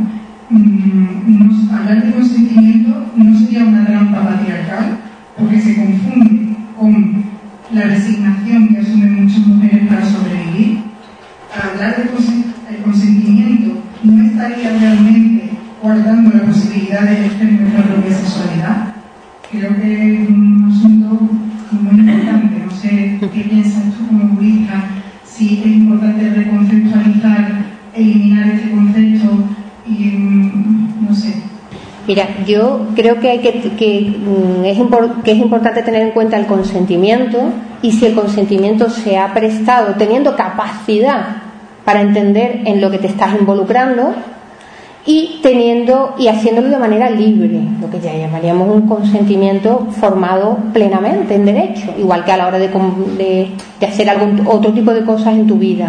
Mm, no, hablar de consentimiento no sería una trampa patriarcal, porque se confunde con la resignación que asumen muchas mujeres para sobrevivir. Hablar de consen el consentimiento no estaría realmente guardando la posibilidad de ejercer nuestra propia sexualidad. Creo que es un asunto muy importante. No sé qué piensas tú como jurista, si es importante reconceptualizar, eliminar este concepto y no sé. Mira, yo creo que, hay que, que, es que es importante tener en cuenta el consentimiento, y si el consentimiento se ha prestado teniendo capacidad para entender en lo que te estás involucrando y teniendo y haciéndolo de manera libre, lo que ya llamaríamos un consentimiento formado plenamente en derecho, igual que a la hora de, de, de hacer algún otro tipo de cosas en tu vida.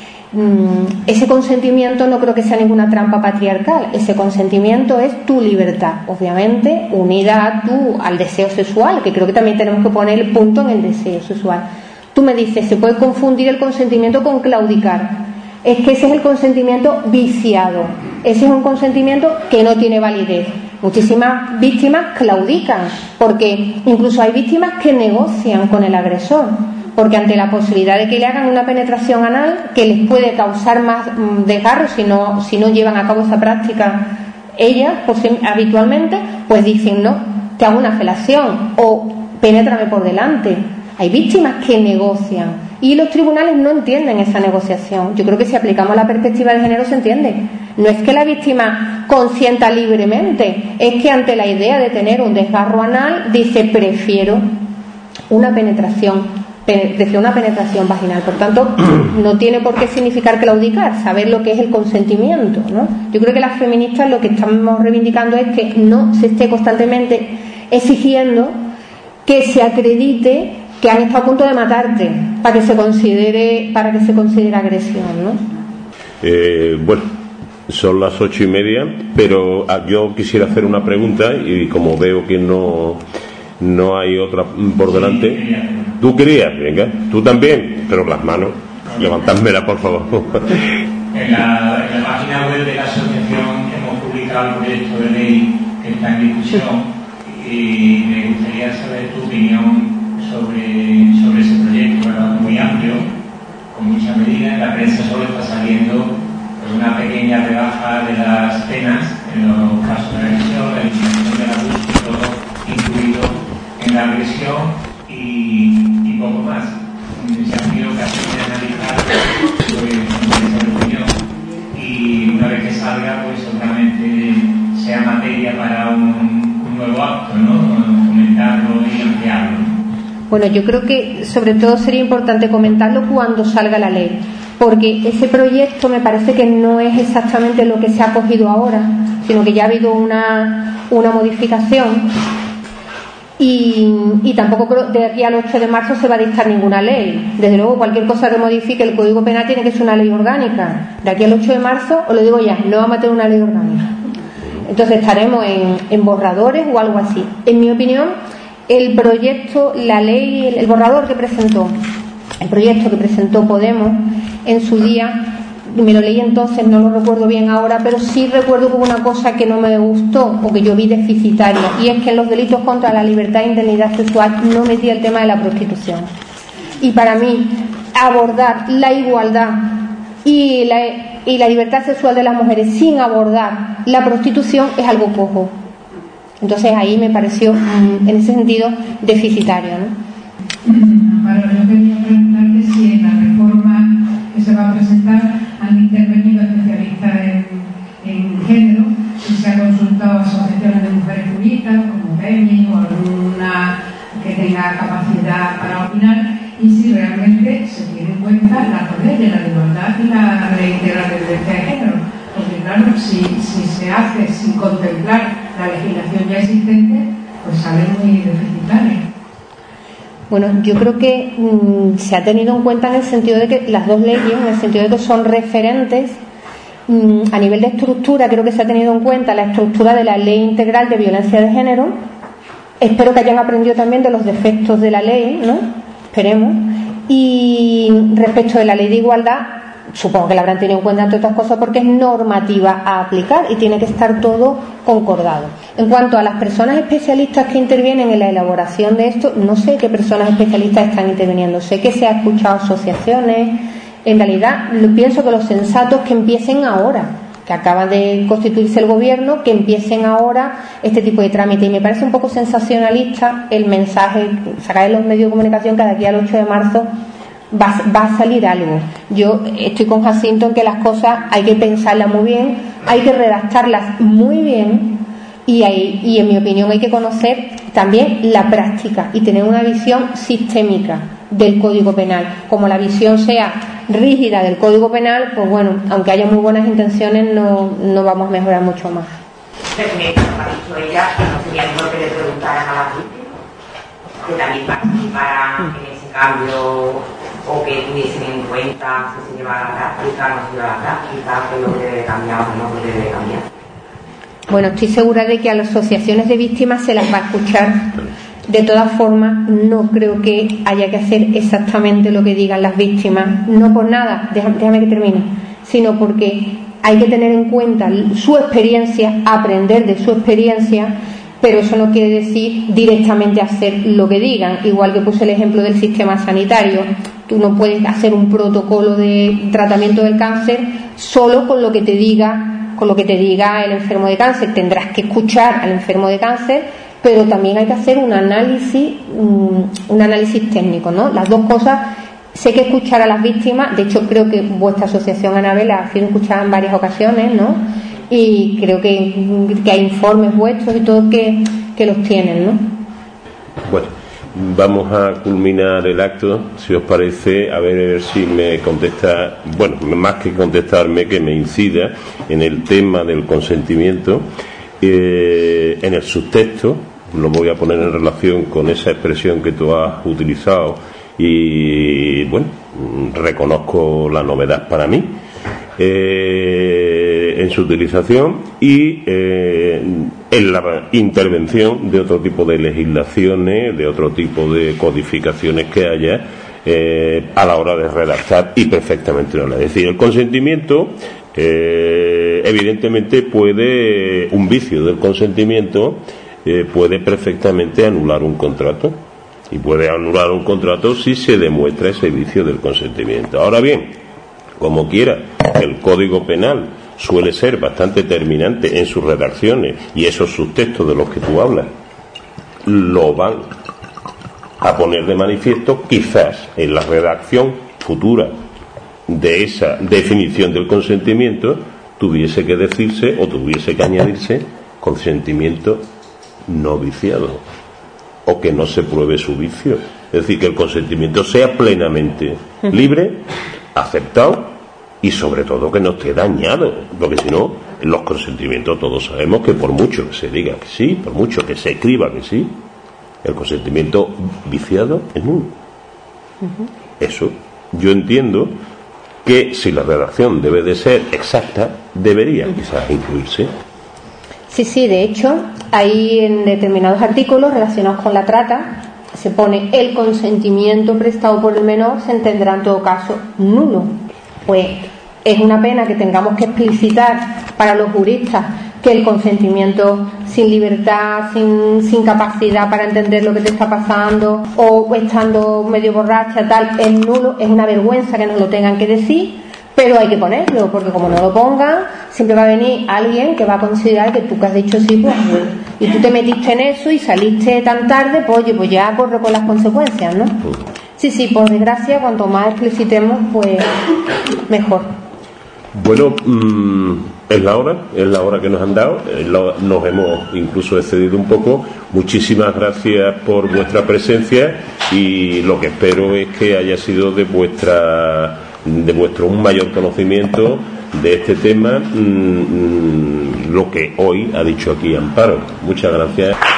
Ese consentimiento no creo que sea ninguna trampa patriarcal. Ese consentimiento es tu libertad, obviamente unida a tu, al deseo sexual, que creo que también tenemos que poner el punto en el deseo sexual. Tú me dices, se puede confundir el consentimiento con claudicar. Es que ese es el consentimiento viciado, ese es un consentimiento que no tiene validez. Muchísimas víctimas claudican, porque incluso hay víctimas que negocian con el agresor, porque ante la posibilidad de que le hagan una penetración anal que les puede causar más desgarro si no, si no llevan a cabo esa práctica ellas pues, habitualmente, pues dicen no, te hago una felación o penétrame por delante. Hay víctimas que negocian y los tribunales no entienden esa negociación. Yo creo que si aplicamos la perspectiva de género se entiende. No es que la víctima consienta libremente, es que ante la idea de tener un desgarro anal dice prefiero una penetración prefiero una penetración vaginal. Por tanto, no tiene por qué significar claudicar, saber lo que es el consentimiento, ¿no? Yo creo que las feministas lo que estamos reivindicando es que no se esté constantemente exigiendo que se acredite que han estado a punto de matarte para que se considere para que se considere agresión, ¿no? Eh, bueno, son las ocho y media, pero yo quisiera hacer una pregunta y como veo que no no hay otra por delante. ¿Tú querías? Venga, tú también, pero las manos, levantádmela por favor. En la, en la página web de la asociación hemos publicado el proyecto de ley que está en discusión y me gustaría saber tu opinión sobre, sobre ese proyecto, ¿verdad? Muy amplio, con muchas medidas. En la prensa solo está saliendo pues, una pequeña rebaja de las penas en los casos de agresión, la eliminación del abuso, todo incluido en la agresión y, y poco más. Se ha tenido ocasión de analizar pues, esa opinión y una vez que salga, pues seguramente sea materia para un, un nuevo acto, ¿no? Comentarlo y ampliarlo. Bueno, yo creo que sobre todo sería importante comentarlo cuando salga la ley, porque ese proyecto me parece que no es exactamente lo que se ha cogido ahora, sino que ya ha habido una, una modificación y, y tampoco creo de aquí al ocho de marzo se va a dictar ninguna ley. Desde luego cualquier cosa que modifique el Código Penal tiene que ser una ley orgánica. De aquí al ocho de marzo, os lo digo ya, no vamos a tener una ley orgánica. Entonces estaremos en, en borradores o algo así. En mi opinión, el proyecto, la ley, el, el borrador que presentó, el proyecto que presentó Podemos en su día, me lo leí entonces, no lo recuerdo bien ahora, pero sí recuerdo que hubo una cosa que no me gustó o que yo vi deficitaria, y es que en los delitos contra la libertad e integridad sexual no metía el tema de la prostitución. Y para mí, abordar la igualdad y la, y la libertad sexual de las mujeres sin abordar la prostitución es algo cojo. Entonces ahí me pareció, en ese sentido, deficitario, ¿no? Bueno, yo quería preguntarte si en la reforma que se va a presentar han intervenido especialistas en, en género, si se ha consultado a asociaciones de mujeres juristas, como Beni o alguna que tenga capacidad para opinar, y si realmente se tiene en cuenta las dos leyes, la de igualdad y la ley integral de violencia de género. Porque claro, si, si se hace sin contemplar la legislación ya existente, pues sale muy deficitaria. Bueno, yo creo que mmm, se ha tenido en cuenta en el sentido de que las dos leyes, en el sentido de que son referentes mmm, a nivel de estructura. Creo que se ha tenido en cuenta la estructura de la Ley Integral de Violencia de Género. Espero que hayan aprendido también de los defectos de la ley, ¿no? Esperemos. Y respecto de la Ley de Igualdad, supongo que la habrán tenido en cuenta entre otras cosas porque es normativa a aplicar y tiene que estar todo concordado. En cuanto a las personas especialistas que intervienen en la elaboración de esto, no sé qué personas especialistas están interviniendo. Sé que se ha escuchado asociaciones. En realidad, pienso que lo sensato es que empiecen ahora, que acaba de constituirse el gobierno, que empiecen ahora este tipo de trámite. Y me parece un poco sensacionalista el mensaje sacar de los medios de comunicación que de aquí al ocho de marzo Va, va a salir algo. Yo estoy con Jacinto en que las cosas hay que pensarlas muy bien, hay que redactarlas muy bien y, hay, y en mi opinión hay que conocer también la práctica y tener una visión sistémica del Código Penal. Como la visión sea rígida del Código Penal, pues bueno, aunque haya muy buenas intenciones, no, no vamos a mejorar mucho más. Perfecto, ha dicho ella que no sería mejor que le preguntaran a las víctimas, que también participaran en ese cambio, o que tuviesen en cuenta si se lleva a la práctica, no se lleva a la práctica, que lo que debe cambiar o no que debe cambiar. Bueno, estoy segura de que a las asociaciones de víctimas se las va a escuchar. De todas formas, no creo que haya que hacer exactamente lo que digan las víctimas, no por nada, déjame, déjame que termine, sino porque hay que tener en cuenta su experiencia, aprender de su experiencia, pero eso no quiere decir directamente hacer lo que digan. Igual que puse el ejemplo del sistema sanitario, tú no puedes hacer un protocolo de tratamiento del cáncer solo con lo que te diga, con lo que te diga el enfermo de cáncer. Tendrás que escuchar al enfermo de cáncer, pero también hay que hacer un análisis, un, un análisis técnico, ¿no? Las dos cosas. Sé que escuchar a las víctimas, de hecho creo que vuestra asociación Anabela ha sido escuchada en varias ocasiones, ¿no? Y creo que, que hay informes vuestros y todo que, que los tienen, ¿no? Bueno, vamos a culminar el acto, si os parece, a ver si me contesta, bueno, más que contestarme, que me incida en el tema del consentimiento, eh, en el subtexto. Lo voy a poner en relación con esa expresión que tú has utilizado y, bueno, reconozco la novedad para mí. Eh, en su utilización y eh, en la intervención de otro tipo de legislaciones, de otro tipo de codificaciones que haya eh, a la hora de redactar y perfectamente no. Es decir, el consentimiento eh, evidentemente puede, un vicio del consentimiento eh, puede perfectamente anular un contrato. Y puede anular un contrato si se demuestra ese vicio del consentimiento. Ahora bien, como quiera, el Código Penal suele ser bastante determinante en sus redacciones, y esos subtextos de los que tú hablas lo van a poner de manifiesto. Quizás en la redacción futura de esa definición del consentimiento tuviese que decirse o tuviese que añadirse consentimiento no viciado, o que no se pruebe su vicio. Es decir, que el consentimiento sea plenamente libre, aceptado, y sobre todo que no esté dañado, porque si no, en los consentimientos todos sabemos que por mucho que se diga que sí, por mucho que se escriba que sí, el consentimiento viciado es nulo. Uh-huh. Eso, yo entiendo que si la redacción debe de ser exacta, debería quizás incluirse. Sí, sí, de hecho, ahí en determinados artículos relacionados con la trata se pone el consentimiento prestado por el menor se entenderá en todo caso nulo. Pues es una pena que tengamos que explicitar para los juristas que el consentimiento sin libertad, sin, sin capacidad para entender lo que te está pasando, o estando medio borracha, tal, es nulo. Es una vergüenza que nos lo tengan que decir, pero hay que ponerlo, porque como no lo pongan, siempre va a venir alguien que va a considerar que tú que has dicho sí, pues, y tú te metiste en eso y saliste tan tarde, pues oye, pues ya corre con las consecuencias, ¿no? Sí, sí, por desgracia, cuanto más explicitemos, pues mejor. Bueno, mmm, es la hora, es la hora que nos han dado, la, nos hemos incluso excedido un poco. Muchísimas gracias por vuestra presencia, y lo que espero es que haya sido de vuestra de vuestro un mayor conocimiento de este tema, mmm, lo que hoy ha dicho aquí Amparo. Muchas gracias.